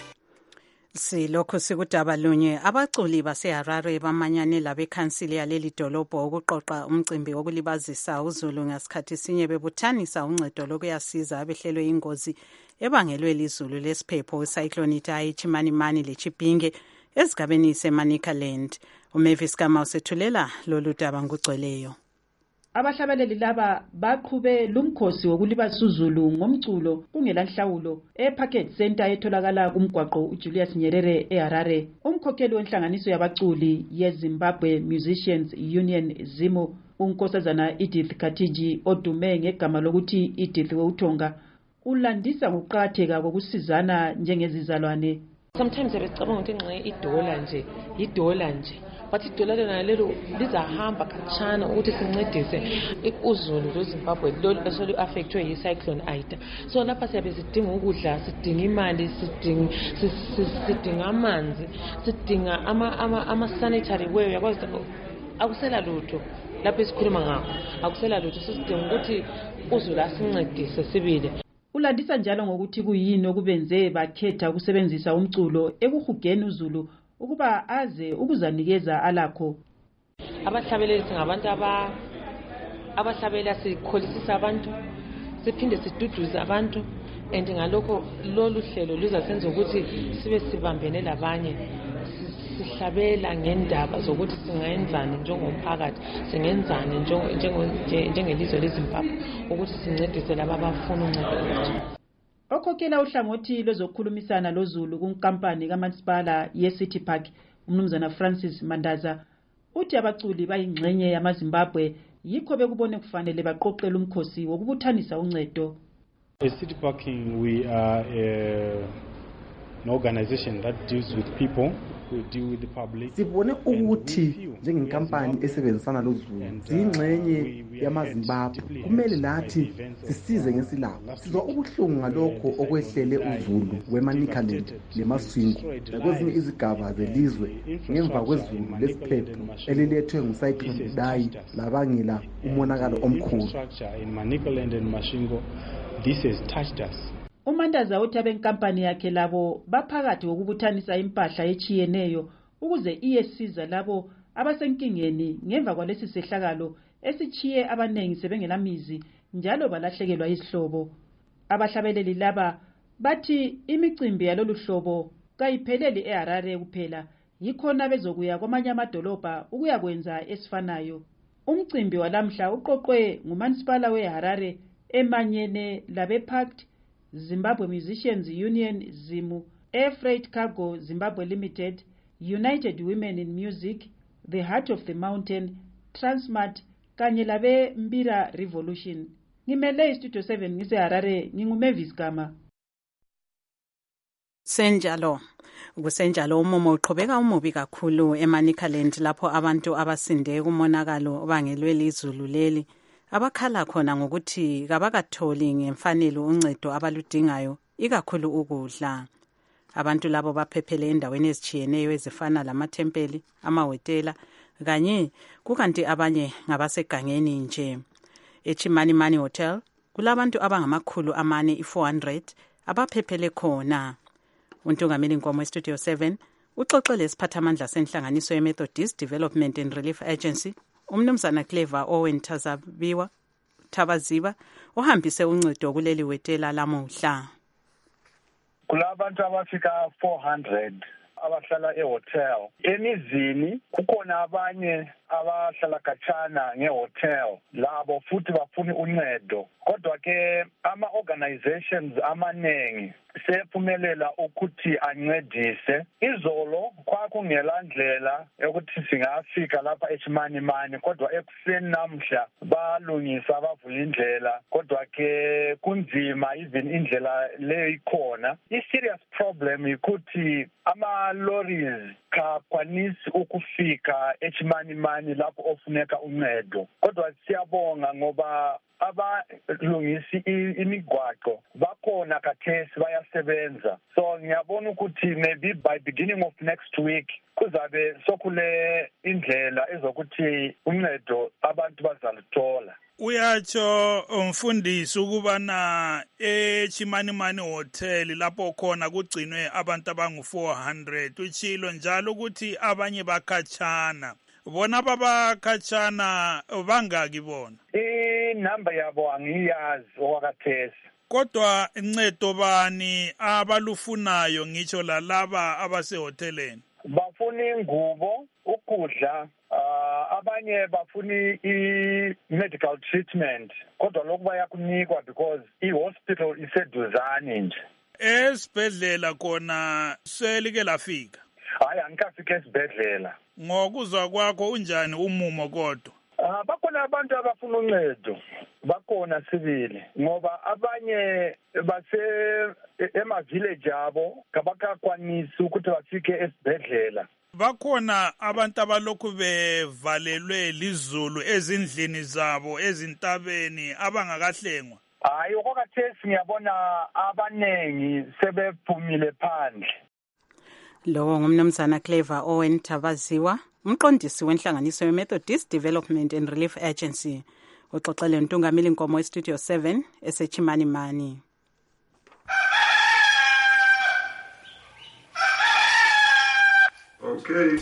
Silokho sikudaba lunye abaculi baseHarare bamanyane labekhansili yaleli dolobho ukuqoqa umcimbi wokulibazisa uZulu ngasikhathi sinye bebuthanisa uncedo lokuyasiza abehlelwe ingozi ebangelwe lizulu lesiphepho icyclone Idai Chimanimani leChipinge ezigabeni seManicaland. uMavis Kama usethulela lolu daba ngugcweleyo. Abahlabeleli laba baqhube lumkhosi wokulibazisa uZulu ngomculo kungelanhlawulo eParket Center etholakala kumgwaqo uJulius Nyerere eHarare. Umkhokheli wenhlanganiso yabaculi yeZimbabwe Musicians Union ZIMU, unkosazana Edith Katiji odume ngegama lokuthi Edith Weuthonga, ulandisa ngokuqhatheka kokusizana njengezizalwane. Sometimes besicabanga ukuthi ngxe idola nje idola nje but idola lona lelo lizahamba kachana ukuthi sincedise uZulu lweZimbabwe lo esolu affectwe yicyclone Idai. So lapha siyabe sidinga ukudla, sidinga imali, sidinga sidinga amanzi, sidinga ama ama ama sanitary wear. Yakwazi akusela lutho lapha esikhuluma ngakho, akusela lutho. Sidinga ukuthi uZulu asincedise sibile. Ulandisa njalo ngokuthi kuyini okubenze bakhetha ukusebenzisa umculo ekuhugeni uZulu ukuba aze ukuzanikeza alakho. Abahlabeleli singabantu aba abahlabela sikholisisa abantu, siphinde siduduze abantu, and ngalokho lolu hlelo luzasenza ukuthi sibe sibambene labanye, sihlabela ngendaba zokuthi singenzani njengomphakathi, singenzani njengelizwe leZimbabwe ukuthi sincedise laba abafuna uncedo. Okhokhela uhlangothi lwezokukhulumisana loZulu kunkampani kaMansipala yeCity Park, umnumzana Francis Mandaza, uthi abaculi bayingxenye yamaZimbabwe yikho bekubone kufanele baqoqele umkhosi wokubuthanisa uncedo. eCity Park we are a, an organization that deals with people. Sibone ukuthi njengenkampani esebenzisana loZulu zingxenye yamaZimbabwe kumele lathi sisize ngesilapho. Sizwa ubuhlungu ngalokho okwehlele uZulu weManicaland leMasvingo nakwezinye izigaba zelizwe ngemva kwezulu lesiphepho elilethwe ngucyclone Idai labangela umonakalo omkhulu. This has touched us. uMandaza uthi abenkampani yakhe labo baphakathi kokubuthanisa impahla echiyeneyo ukuze iyesiza labo abasenkingeni ngemva kwalesi sehlakalo esichiye abanengi sebengelamizi njalo balahlekelwa izihlobo. Abahlabeleli laba bathi imicimbi yalolu hlobo kayipheleli eHarare kuphela, yikhona bezokuya kwamanye amadolobha ukuyakwenza esifanayo. Umcimbi walamhla uqoqwe nguMansipala weHarare emanyene labePact, Zimbabwe Musicians Union ZIMU, Air Freight Cargo Zimbabwe Limited, United Women in Music, The Heart of the Mountain, Transmart kanye labe Mbira Revolution. Ngimele Studio seven ngise Harare, nginguMavis Kama. Senjalo kusenjalo umumo uqhubeka umubi kakhulu eManicaland lapho abantu abasinde kumonakalo obangelwe lizulu leli abakhala khona ngokuthi kabakatholi ngemfanelo uncedo abaludingayo ikakhulu ukudla. Abantu labo baphephele endaweni ezichiyeneyo ezifana lamathempeli, amahotela kanye kukanti abanye ngabasegangeni nje. eChimanimani Hotel kulabantu abangamakhulu amane i-four hundred abaphephele khona. Untungameli Nkomo eStudio seven uxoxele isiphathamandla senhlanganiso yeMethodist Development and Relief Agency umnumzana Clever Owen Tazabiwa Tabaziba ohambise uncedo kuleli wetela lamuhla. Kulabantu abafika four hundred abahlala ehotel. Emizini kukhona abanye abahlala khatshana ngehotel labo futhi bafuna uncedo. Kodwa ke ama organizations amanengi sephumelela ukuthi ancedise. Izolo kwakungelandlela ukuthi singafika lapha eChimani mani, kodwa ekuseni namhla balungisa bavula indlela, kodwa ke kunzima even indlela leyo ikhona. I-serious problem ukuthi ama lorries kakwanisi ukufika eChimani mani lapho ofuneka uncedo. Kodwa siyabonga ngoba abalungisi imigwaqo bakhona kathesi bayasebenza. So ngiyabona ukuthi maybe by beginning of next week kuzabe sokule indlela ezokuthi uncedo abantu bazalithola. Uyatsho umfundisi ukubana eChimanimani Hotel lapho khona kugcinwe abantu abangu four hundred, utshilo njalo ukuthi abanye bakhatshana. Bona babakhatshana bangaki bona? Inamba yabo angiyazi okwakathesi. Kodwa incedo bani abalufunayo ngitsho lalaba abasehoteleni? Bafuna ingubo, ukudla, uh, abanye bafuna i-medical treatment. Kodwa lokhu bayakunikwa because i-hospital iseduzane nje. Esibhedlela khona selike lafika? Hayi, angikafika esibhedlela. Ngokuzwa kwakho unjani umumo kodwa? Ah, bakhona abantu abafuna uncedo. Bakhona sibili ngoba abanye base ema village abo kabakakwanisi ukuthi bafike esibhedlela. Bakhona abantu abalokhu bevalelwe lizulu ezindlini zabo ezintabeni abangakahlengwa. Hayi, okwakathesi ngiyabona abanengi sebephumile phandle. Lo ngumnumzana Clever Owen Tabaziwa, umqondisi wenhlanganiso ye-Methodist Development and Relief Agency, uxoxele uNtungameli Nkomo eStudio seven eseChimani mani. Okay.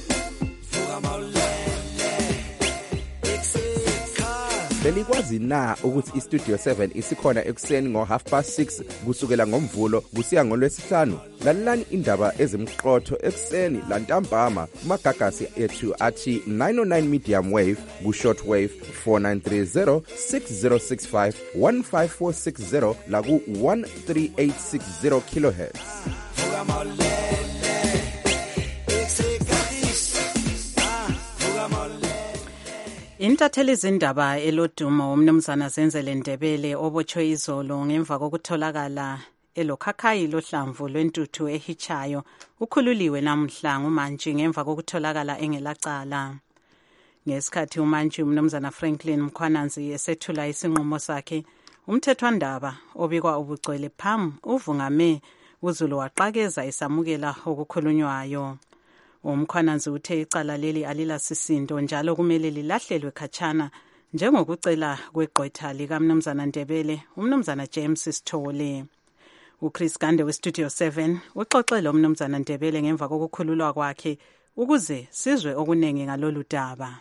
Belikwazi na ukuthi iStudio seven isikhona ekuseni ngo half past six kusukela ngomvulo kusiya ngolwesihlanu? Lalelani indaba ezimqotho ekuseni lantambama kumagagasi ethu athi nine oh nine medium wave ku short wave four nine three zero six zero six five one five four six zero la ku one three eight six zero kilohertz. Intatheli izindaba elodumo umnumzana Zenzele Ndebele obotshwe izolo ngemva kokutholakala elokhakhayi lohlamvu lwentuthu ehichayo ukhululiwe namhla ngumantshi ngemva kokutholakala engelacala. Ngesikhathi umantshi umnumzana Franklin Mkhwananzi esethula isinqumo sakhe, umthethwandaba obikwa ubugcwele phamu uvungame uZulu waqakeza esamukela okukhulunywayo. Umkhwananzi uthe icala leli alilasisindo njalo kumele lilahlelwe khatshana njengokucela kweqwetha likamnumzana Ndebele umnumzana James Sithole. uChris Gande weStudio seven uxoxele umnumzana Ndebele ngemva kokukhululwa kwakhe ukuze sizwe okunengi ngalolu daba.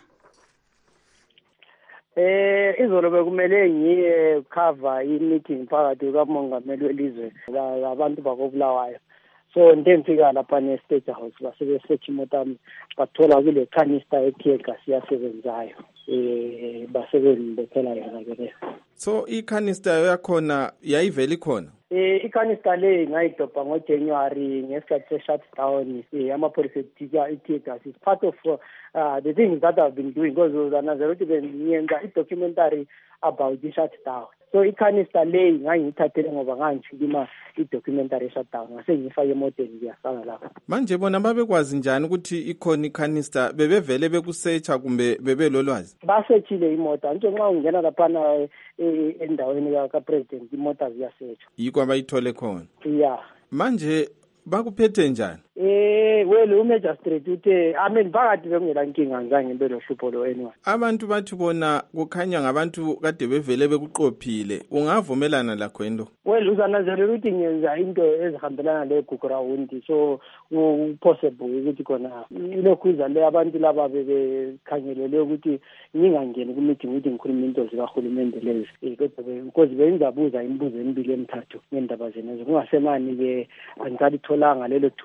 Eh izolo bekumele ngiye cover i-meeting phakathi kukamongameli welizwe labantu bakobulawayo. So ndemfika lapha ne-State House basebesearch imotami bathola kule canister ethegas yasebenzayo. Eh basebenzela yona ke. So i-canister yakhona yayivela ikhona? Eh i-canister le ngayidobha ngoJanuary ngesikhathi se-shutdown amapholisa etika ithegas is part of uh, the things that I've been doing because Nazareth bengiyenza i-documentary about the shutdown. So i-canister le ngayithathele ngoba ngangijikima i-documentary shutdown ngase ngifake emotweni ngiyasala lapha. Manje bona babekwazi njani ukuthi ikhona i-canister? Bebevele bekusearcha kumbe bebelolwazi? Basearchile imota nje nxa ungena lapha na endaweni ka president imota ziyasearcha. Yikho abayithole khona. Yeah. Manje bakuphethe njani? Eh well umagistrate uthe amen phakathi bengela inkinga ngizange ngibelo hlupho lo anyway. Abantu bathi bona kukhanya ngabantu kade bevele bekuqophile. Ungavumelana lakho into? Well uzanazela ukuthi ngenza into ezihambelana leGugurawundi so possible ukuthi khona ilokhuza le abantu laba bebekhangelele ukuthi ngingangeni ku meeting ukuthi ngikhuluma into zikahulumende lezi. Eh kodwa because bengizabuza imibuzo emibili emithathu ngendaba zenezo kungasemani ke angikalitholanga lelo thuba bene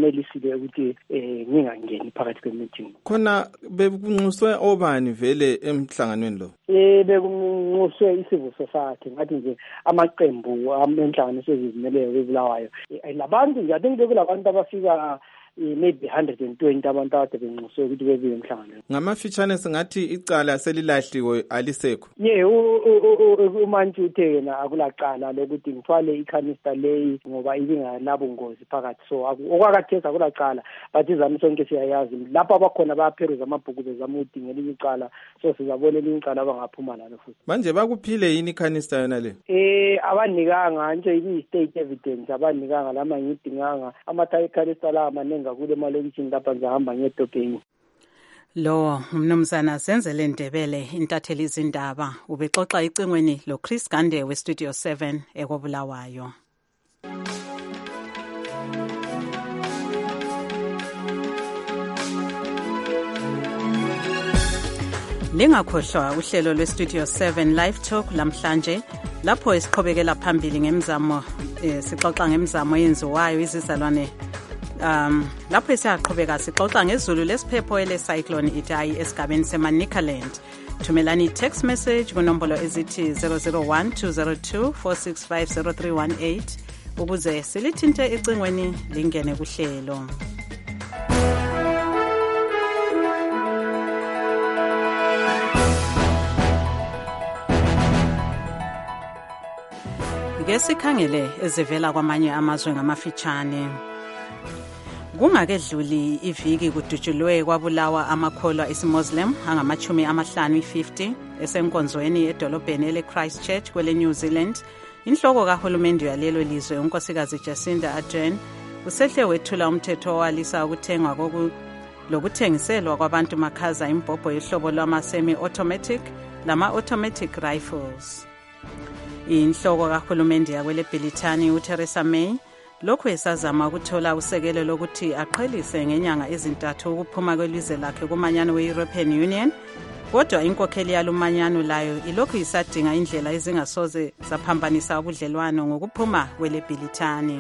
ngimelisile ukuthi eh ngingangeni phakathi kwe-meeting. Khona bekunxuswe obani vele emhlanganweni lo? Eh bekunxuswe i-civil society ngathi nje amaqembu amenhlanganiso ezizimeleyo eBulawayo. Labantu nje I think bekulabantu abafika maybe one hundred twenty abantu ade benxuswe ukuthi bebuye emhlanganweni. Ngamafitshane singathi icala selilahliwe alisekho. Yeah, umantshi uthe yena akulaqala lokuthi ngithwale ikhanista leyi ngoba ibinga labo ngozi phakathi, so okwakathesa akulaqala but izami sonke siyayazi lapha abakhona bayapheruza amabhuku bezama udingela icala, so sizabona icala abangaphuma lalo futhi. Manje bakuphile yini ikhanista yona le? Eh abanikanga nje ibi state evidence abanikanga lama ngidinganga amathayi ikhanista la manenga kule malokishini lapha ngihamba ngedobheni. Lo umnumzana Zenzele Ndebele intatheli izindaba ubexoxa icingweni lo Chris Gande we Studio seven ekobulawayo. Lingakhohlwa uhlelo lwe Studio seven Live Talk lamhlanje lapho esiqhubekela phambili ngemizamo eh, sixoxa ngemizamo yenziwayo izizalwane. Um, lapho siyaqhubeka sixoxa ngezulu lesiphepho ele cyclone Idai esigabeni seManicaland. Thumelani text message kunombolo ezithi zero zero one two zero two four six five zero three one eight ukuze silithinte ecingweni lingene kuhlelo. Ngesikhangele ezivela kwamanye amazwe ngamafitshane. Kungakedluli iviki kudutshulwe kwabulawa amakholwa isiMuslim angamachumi amahlanu i-fifty esenkonzweni edolobheni ele Christchurch kwele New Zealand. Inhloko kahulumende yalelo lizwe unkosikazi Jacinda Ardern usehle wethula umthetho owalisa ukuthengwa koku lokuthengiselwa kwabantu makhaza imbhobho yehlobo lwama semi-automatic lama automatic rifles. Inhloko kahulumende yakwele Britani uTheresa May lokhu esazama ukuthola usekelo lokuthi aqhelise ngenyanga ezintathu ukuphuma kwelizwe lakhe kumanyano we-European Union, kodwa inkokheli yalumanyano layo ilokhu isadinga indlela ezingasoze zaphambanisa ubudlelwano ngokuphuma kwele Britani.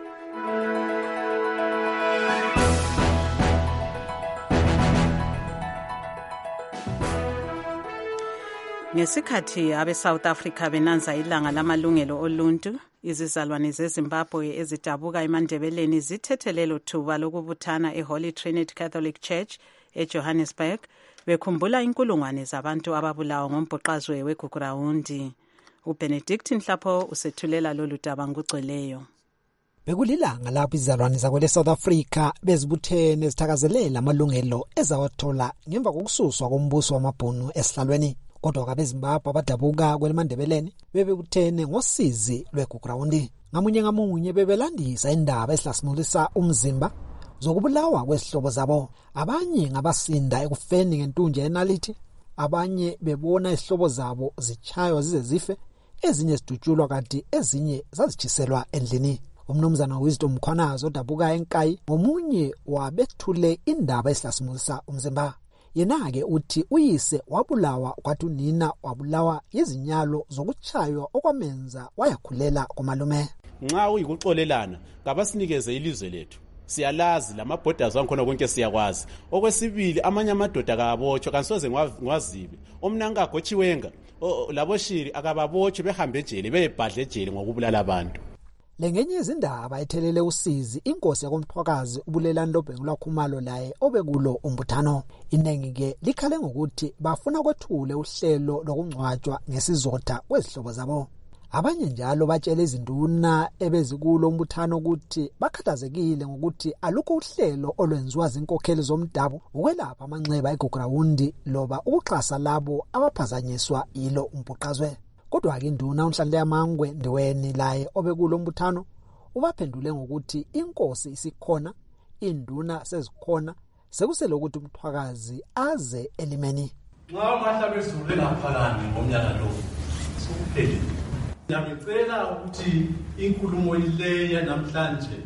Ngesikhathi abe South Africa benanza ilanga lamalungelo oluntu, izizalwane zeZimbabwe ezidabuka eMandebeleni zithethelelo thuba lokubuthana eHoly Trinity Catholic Church eJohannesburg bekhumbula inkulungwane zabantu ababulawa ngombhoqazwe weGugurawundi. uBenedict Nhlapho usethulela lolu daba ngugcweleyo. Bekulilanga lapho izizalwane zakwele South Africa bezibuthene zithakazelela amalungelo ezawathola ngemva kokususwa kombuso wamabhunu esihlalweni. Kodwa kabeZimbabwe abadabuka kweleMandebeleni bebebuthene ngosizi lweGugurawundi. Ngamunye ngamunye bebelandisa indaba esihlasimulisa umzimba zokubulawa kwesihlobo zabo. Abanye ngabasinda ekufeni ngentunje yenalithi, abanye bebona isihlobo zabo zichaywa zize zife, ezinye zidutshulwa kanti ezinye zazitshiselwa endlini. Umnumzana Wisdom Mkhwanazo odabuka eNkayi ngomunye wabethule indaba esihlasimulisa umzimba. Yena-ke uthi uyise wabulawa kwathi unina wabulawa izinyalo zokuchaywa okwamenza wayakhulela kumalume. Nxa uyikuxolelana ngabasinikeze ilizwe lethu. Siyalazi lamaborders wankhona konke siyakwazi. Okwesibili amanye amadoda kabotshwa kansoze ngwazibe. Omnanga gochiwenga laboshiri akababotshwe behambe ejele beyebhadle ejele ngokubulala abantu. Lengenye izindaba ethelele usizi inkosi yakomthwakazi ubulelani lobhengu lwakhumalo laye obekulo umbuthano. Inengi ke likhale ngokuthi bafuna kwethule uhlelo lokungcwatshwa ngesizotha kwezihlobo zabo. Abanye njalo batshela izinduna ebezikulo umbuthano ukuthi bakhathazekile ngokuthi alukho uhlelo olwenziwa zinkokheli zomdabu ukwelapha amanxeba eGugurawundi loba ukuxhasa labo abaphazanyiswa yilo umbhuqazwe. Kodwa ke induna uNhlanhla Yamangwe ndiweni laye obekulo umbuthano ubaphendule ngokuthi inkosi isikhona, induna sezikhona, sekusele ukuthi umthwakazi aze elimeni. Nxa amahla bezulu engaphakani ngomnyaka lo sokuphelile. Ngiyacela ukuthi inkulumo ileya namhlanje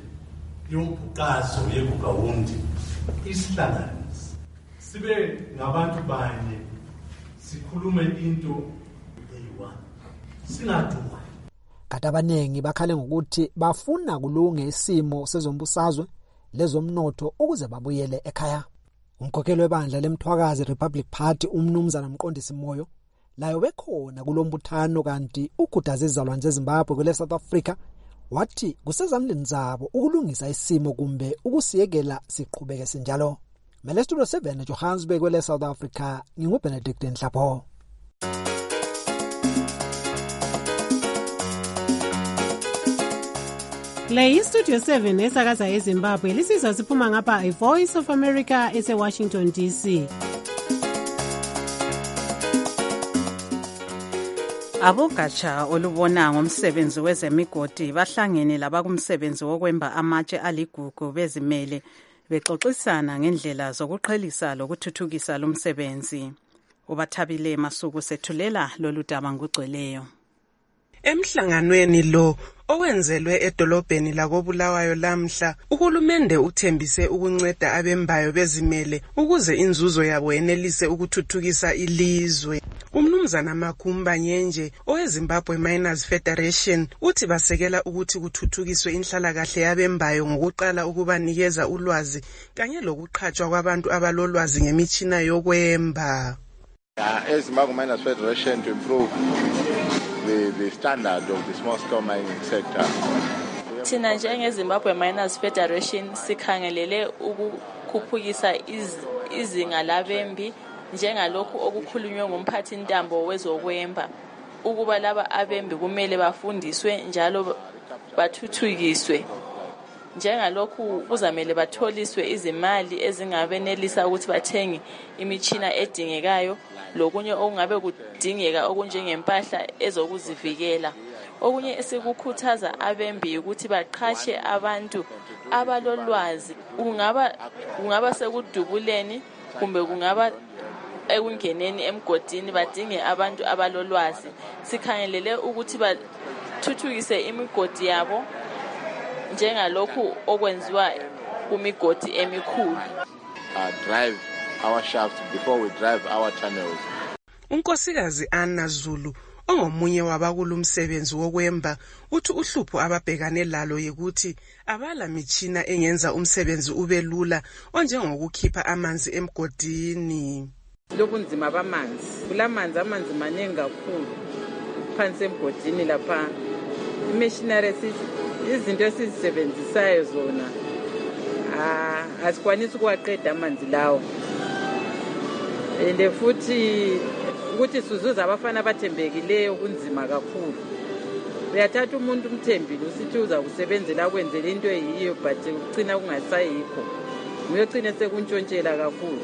yombhuqazo yeGugurawundi isihlanganise. Sibe ngabantu banye sikhulume into singaduka. Kade abanengi bakhale ngokuthi bafuna kulunge isimo sezombusazwe lezomnotho ukuze babuyele ekhaya. Umkhokheli webandla lemthwakazi Republic Party umnumzana Mqondisi Moyo layo bekhona kulombuthano kanti ukhuthaza izizalwane zeZimbabwe kwele South Africa wathi kusezandleni zabo ukulungisa isimo kumbe ukusiyekela siqhubeke sinjalo. Mele Studio seven eJohannesburg kwele South Africa nginguBenedict Nhlapho. Le iStudio seven esakaza eZimbabwe lisizwa siphuma ngapha iVoice of America ese-Washington D C. Abogatsha olubona ngomsebenzi wezemigodi bahlangene labakumsebenzi wokwemba amatshe aligugu bezimele bexoxisana ngendlela zokuqhelisa lokuthuthukisa lumsebenzi. Ubathabile Masuku sethulela lolu daba ngugcweleyo. Emhlanganweni lo owenzelwe edolobheni lakoBulawayo lamhla, uhulumende uthembise ukunceda abembayo bezimele ukuze inzuzo yabo yenelise ukuthuthukisa ilizwe. Umnumzana Makumba Nyenje oweZimbabwe Miners Federation uthi basekela ukuthi kuthuthukiswe inhlalakahle yabembayo ngokuqala ukubanikeza ulwazi kanye lokuqhatshwa kwabantu abalolwazi ngemitshina yokwemba. Uh, eZimbabwe Miners Federation to improve the, the standard of the small scale mining sector. Thina njengeZimbabwe Miners Federation sikhangelele ukukhuphukisa izinga labembi njengalokhu okukhulunywe ngumphathi ntambo wezokwemba ukuba laba abembi kumele bafundiswe njalo bathuthukiswe. Njengalokhu kuzamele batholiswe izimali ezingabenelisa ukuthi bathenge imitshina edingekayo lokunye okungabe kudingeka okunjengempahla ezokuzivikela. Okunye esikukhuthaza abembi ukuthi baqhatshe abantu abalolwazi, kungaba kungaba sekudubuleni kumbe kungaba ekungeneni emgodini badinge abantu abalolwazi. Sikhangelele ukuthi bathuthukise imigodi yabo njengalokhu okwenziwa kumigodi emikhulu. Uh, drive our shafts before we drive our channels. Unkosikazi Anna Zulu ongomunye wabakulumsebenzi wokwemba uthi uhlupho ababhekane lalo yikuthi abala mitshina engenza umsebenzi ube lula onjengokukhipha amanzi emgodini. Lobunzima bamanzi, kulamanzi amanzi maningi kakhulu phansi emgodini lapha. Imachinery izinto esizisebenzisayo zona ah asikwanisi ukuwaqeda amanzi lawo. Ende futhi ukuthi sizuza abafana abathembekileyo kunzima kakhulu. Uyathatha umuntu umthembile usithi uza kusebenzela kwenzela into eyiyo but ugcina kungasayikho. Uyogcina sekuntshontshela kakhulu.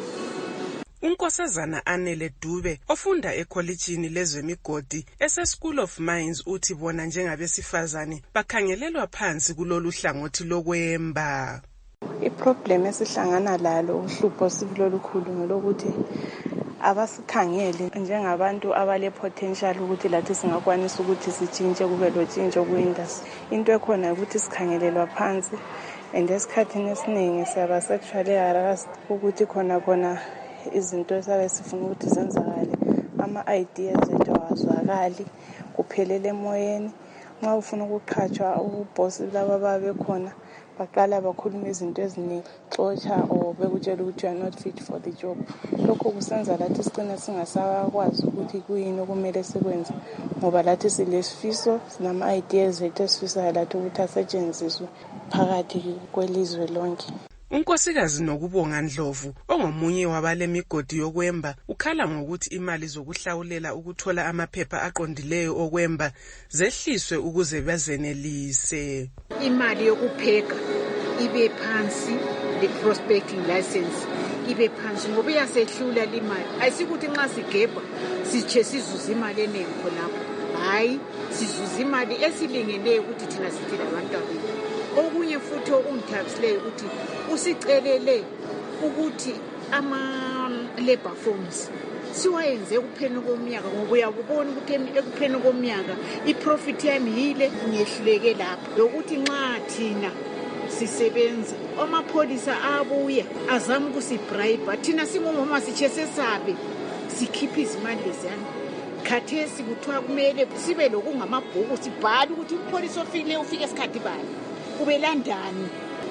Unkosazana Anele Dube ofunda ekholejini lezemigodi ese School of Mines uthi bona njengabesifazane bakhangelelwa phansi kulolu hlangothi lokwemba. Iproblem esihlangana lalo uhlupho sibilolukhulu ngolokuthi abasikhangeli njengabantu abale potential ukuthi lathi singakwanisa ukuthi sitshintshe kube lotshintsho ku-industry. Into ekhona ukuthi sikhangelelwa phansi and esikhathini esiningi siyaba sexually harassed ukuthi khona khona izinto esabe sifuna ukuthi zenzakale ama-ideas ethu awazwakali kuphelele emoyeni. Nxa ufuna ukuqhatshwa ubossi laba babekhona baqala bakhuluma izinto eziningi xotsha or bekutshela ukuthi you are not fit for the job. Lokho kusenza lathi sigcine singasakwazi ukuthi kuyini okumele sikwenze ngoba lathi silesifiso sinama-ideas ethu esifisayo lathi ukuthi asetshenziswe phakathi kwelizwe lonke. Unkosikazi Nokubonga Ndlovu ongomunye wabalemigodi yokwemba ukhala ngokuthi imali zokuhlawulela ukuthola amaphepha aqondileyo okwemba zehliswe ukuze bazenelise. Imali yokupheka ibe phansi, the prospecting license ibe phansi ngoba iyasehlula limali. Ayisikuthi nxa sigebha siche sizuza imali eningi khonapho. Hayi, sizuza imali esilingeneyo ukuthi thina siphila abantwana. Okunye futhi okungithabisileyo ukuthi usicelele ukuthi ama labor forms siwayenze kupheni komnyaka ngoba uyabona ukuthi ekupheni komnyaka iprofit yami yile ngehluleke lapho lokuthi nxa thina sisebenza amapholisa abuya azama ukusibribe thina singomama siche sesabe sikhipha izimali lezana. Khathesi kuthiwa kumele sibe lokungamabhuku sibhale ukuthi umpholisa ofile ufike esikhathi bani ubelandani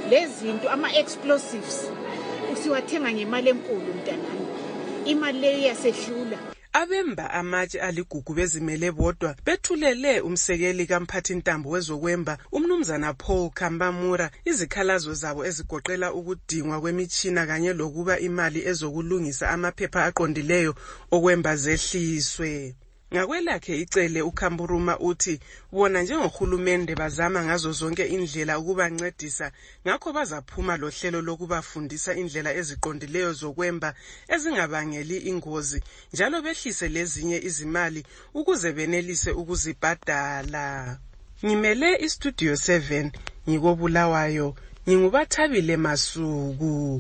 lezinto ama-explosives usiwathenga ngemali enkulu mntanami, imali leyo iyasehlula. Abemba amatshe aligugu bezimele bodwa bethulele umsekeli kamphathintambo wezokwemba umnumzana Paul Kambamura izikhalazo zabo ezigoqela ukudingwa kwemitshina kanye lokuba imali ezokulungisa amaphepha aqondileyo okwemba zehliswe. Ngakwelakhe icele uKhamburuma uthi bona njengohulumende bazama ngazo zonke indlela ukubancedisa, ngakho bazaphuma lohlelo lokubafundisa indlela eziqondileyo zokwemba ezingabangeli ingozi njalo behlise lezinye izimali ukuze benelise ukuzibhadala. Ngimele iStudio seven ngikobulawayo, ngingubathabile Masuku.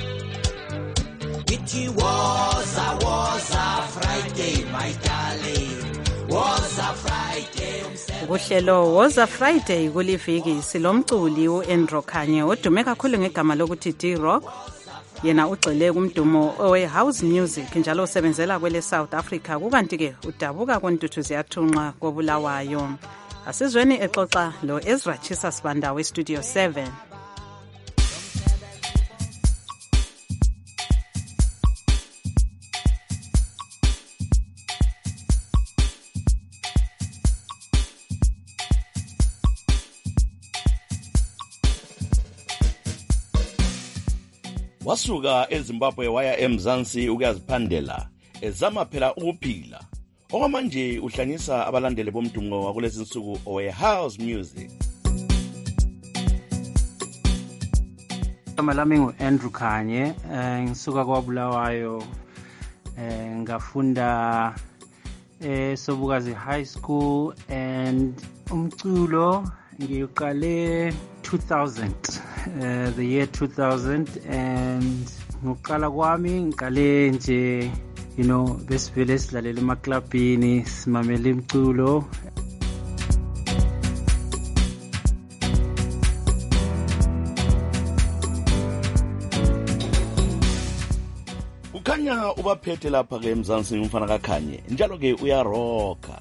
It was a was a Friday, my darling. Was a Friday. Kuhlelo was a Friday kuliviki silomculi uAndrew Khanye odume kakhulu ngegama lokuthi D-Rock. Yena ugxile kumdumo owe house music njalo usebenzela kwele South Africa, kukanti ke udabuka kontuthu ziyathunqa kobulawayo. Asizweni exoxa lo Ezra Chisa Sibanda we Studio seven. Wasuka eZimbabwe waya eMzansi ukuyaziphandela ezama phela ukuphila. Okwamanje uhlanyisa abalandeli bomdumo wakulezi insuku owe house music. Igama lami ngu-Andrew Khanye, ngisuka kwaBulawayo, ngafunda eSobukazi High School and umculo ngiqale two thousand, uh, the year two thousand, and ngokuqala kwami ngiqale nje, you know, besivele silalela emaklabhini simamela imculo. Ukhanya ubaphethe lapha ke eMzansi umfana kaKhanye, njalo ke uyaroka.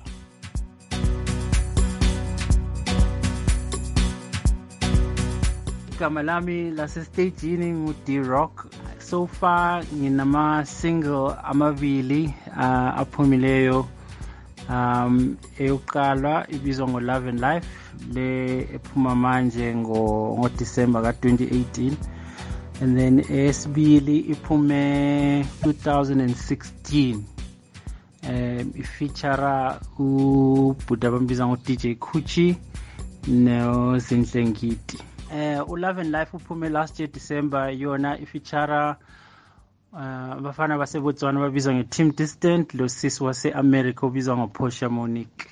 Igama lami lasestagini ngu-D-Rock. So far nginama single amabili uh, aphumileyo. Um eyokuqala ibizwa ngo Love and Life, le ephuma manje ngo ngo December ka twenty eighteen, and then esibili iphume two thousand sixteen. Um ifeature uBhuda bambiza ngo D J Kuchi no Zinhle Ngidi. Uh, uLove and Life uphume last year December, yona ifeature uh, abafana baseBotswana babizwa ngeTeam Distant, lo sis wase America ubizwa ngoPortia Monique.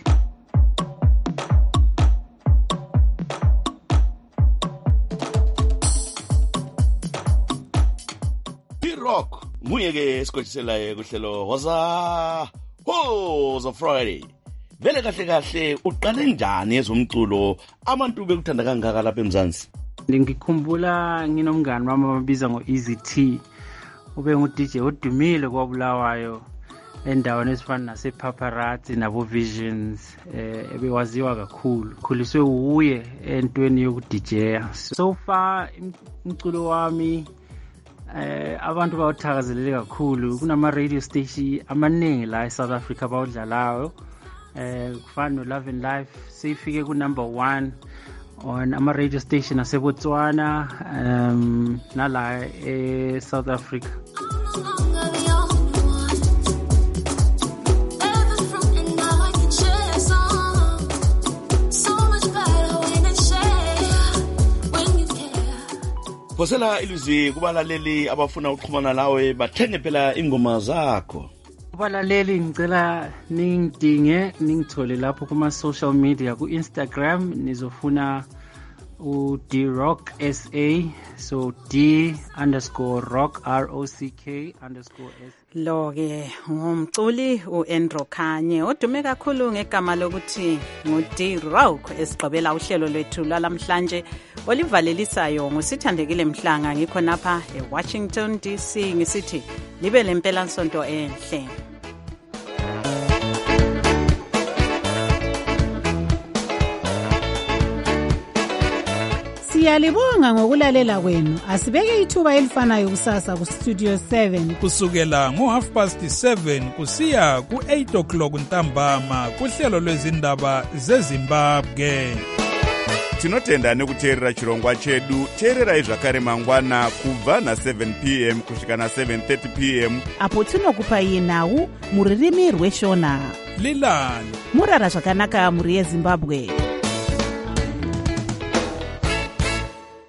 D-Rock nguye ke esikhotshiselayo kuhlelo waza ho za Friday. Vele kahle kahle uqale njani ezomculo abantu bekuthanda kangaka lapha eMzansi? Ngikhumbula nginomngani wami ababiza ngo Easy T, ube ngu D J odumile kwaBulawayo endaweni ezifana nase Paparazzi nabo Visions, eh ebewaziwa kakhulu, khuliswe uye entweni yoku D J. So far umculo wami eh abantu bawuthakazelele kakhulu, kunama radio station amaningi la eSouth Africa bawudlalayo. Eh kufana no Love and Life seyifike ku number one on ama radio station aseBotswana um nala e South Africa. Phosela ilizwi kubalaleli abafuna ukuxhumana nawe bathenge phela ingoma zakho. Kubalaleli ngicela ningidinge ningithole lapho kuma social media, ku Instagram nizofuna u D-Rock S A, so D underscore rock R O C K underscore S. Lo ke ngumculi uAndrew Khanye odume kakhulu ngegama lokuthi ngu D-Rock, esiqhubela uhlelo lwethu lalamhlanje olivalelisayo ngusithandekile Mhlanga. Ngikho napha eWashington D C ngisithi libe lempela nsonto enhle. Siyalibonga ngokulalela kwenu. Asibeke ithuba elifanayo kusasa ku Studio seven. Kusukela ngo half past seven kusiya ku eight o'clock ntambama kuhlelo lwezindaba zeZimbabwe. Tinotenda nekuteerera chirongwa chedu. Teererai zvakare mangwana kubva na seven p m kusvika na seven thirty p m apo tinokupai nhau muririmi rweshona. Lilani murara zvakanaka muri yeZimbabwe.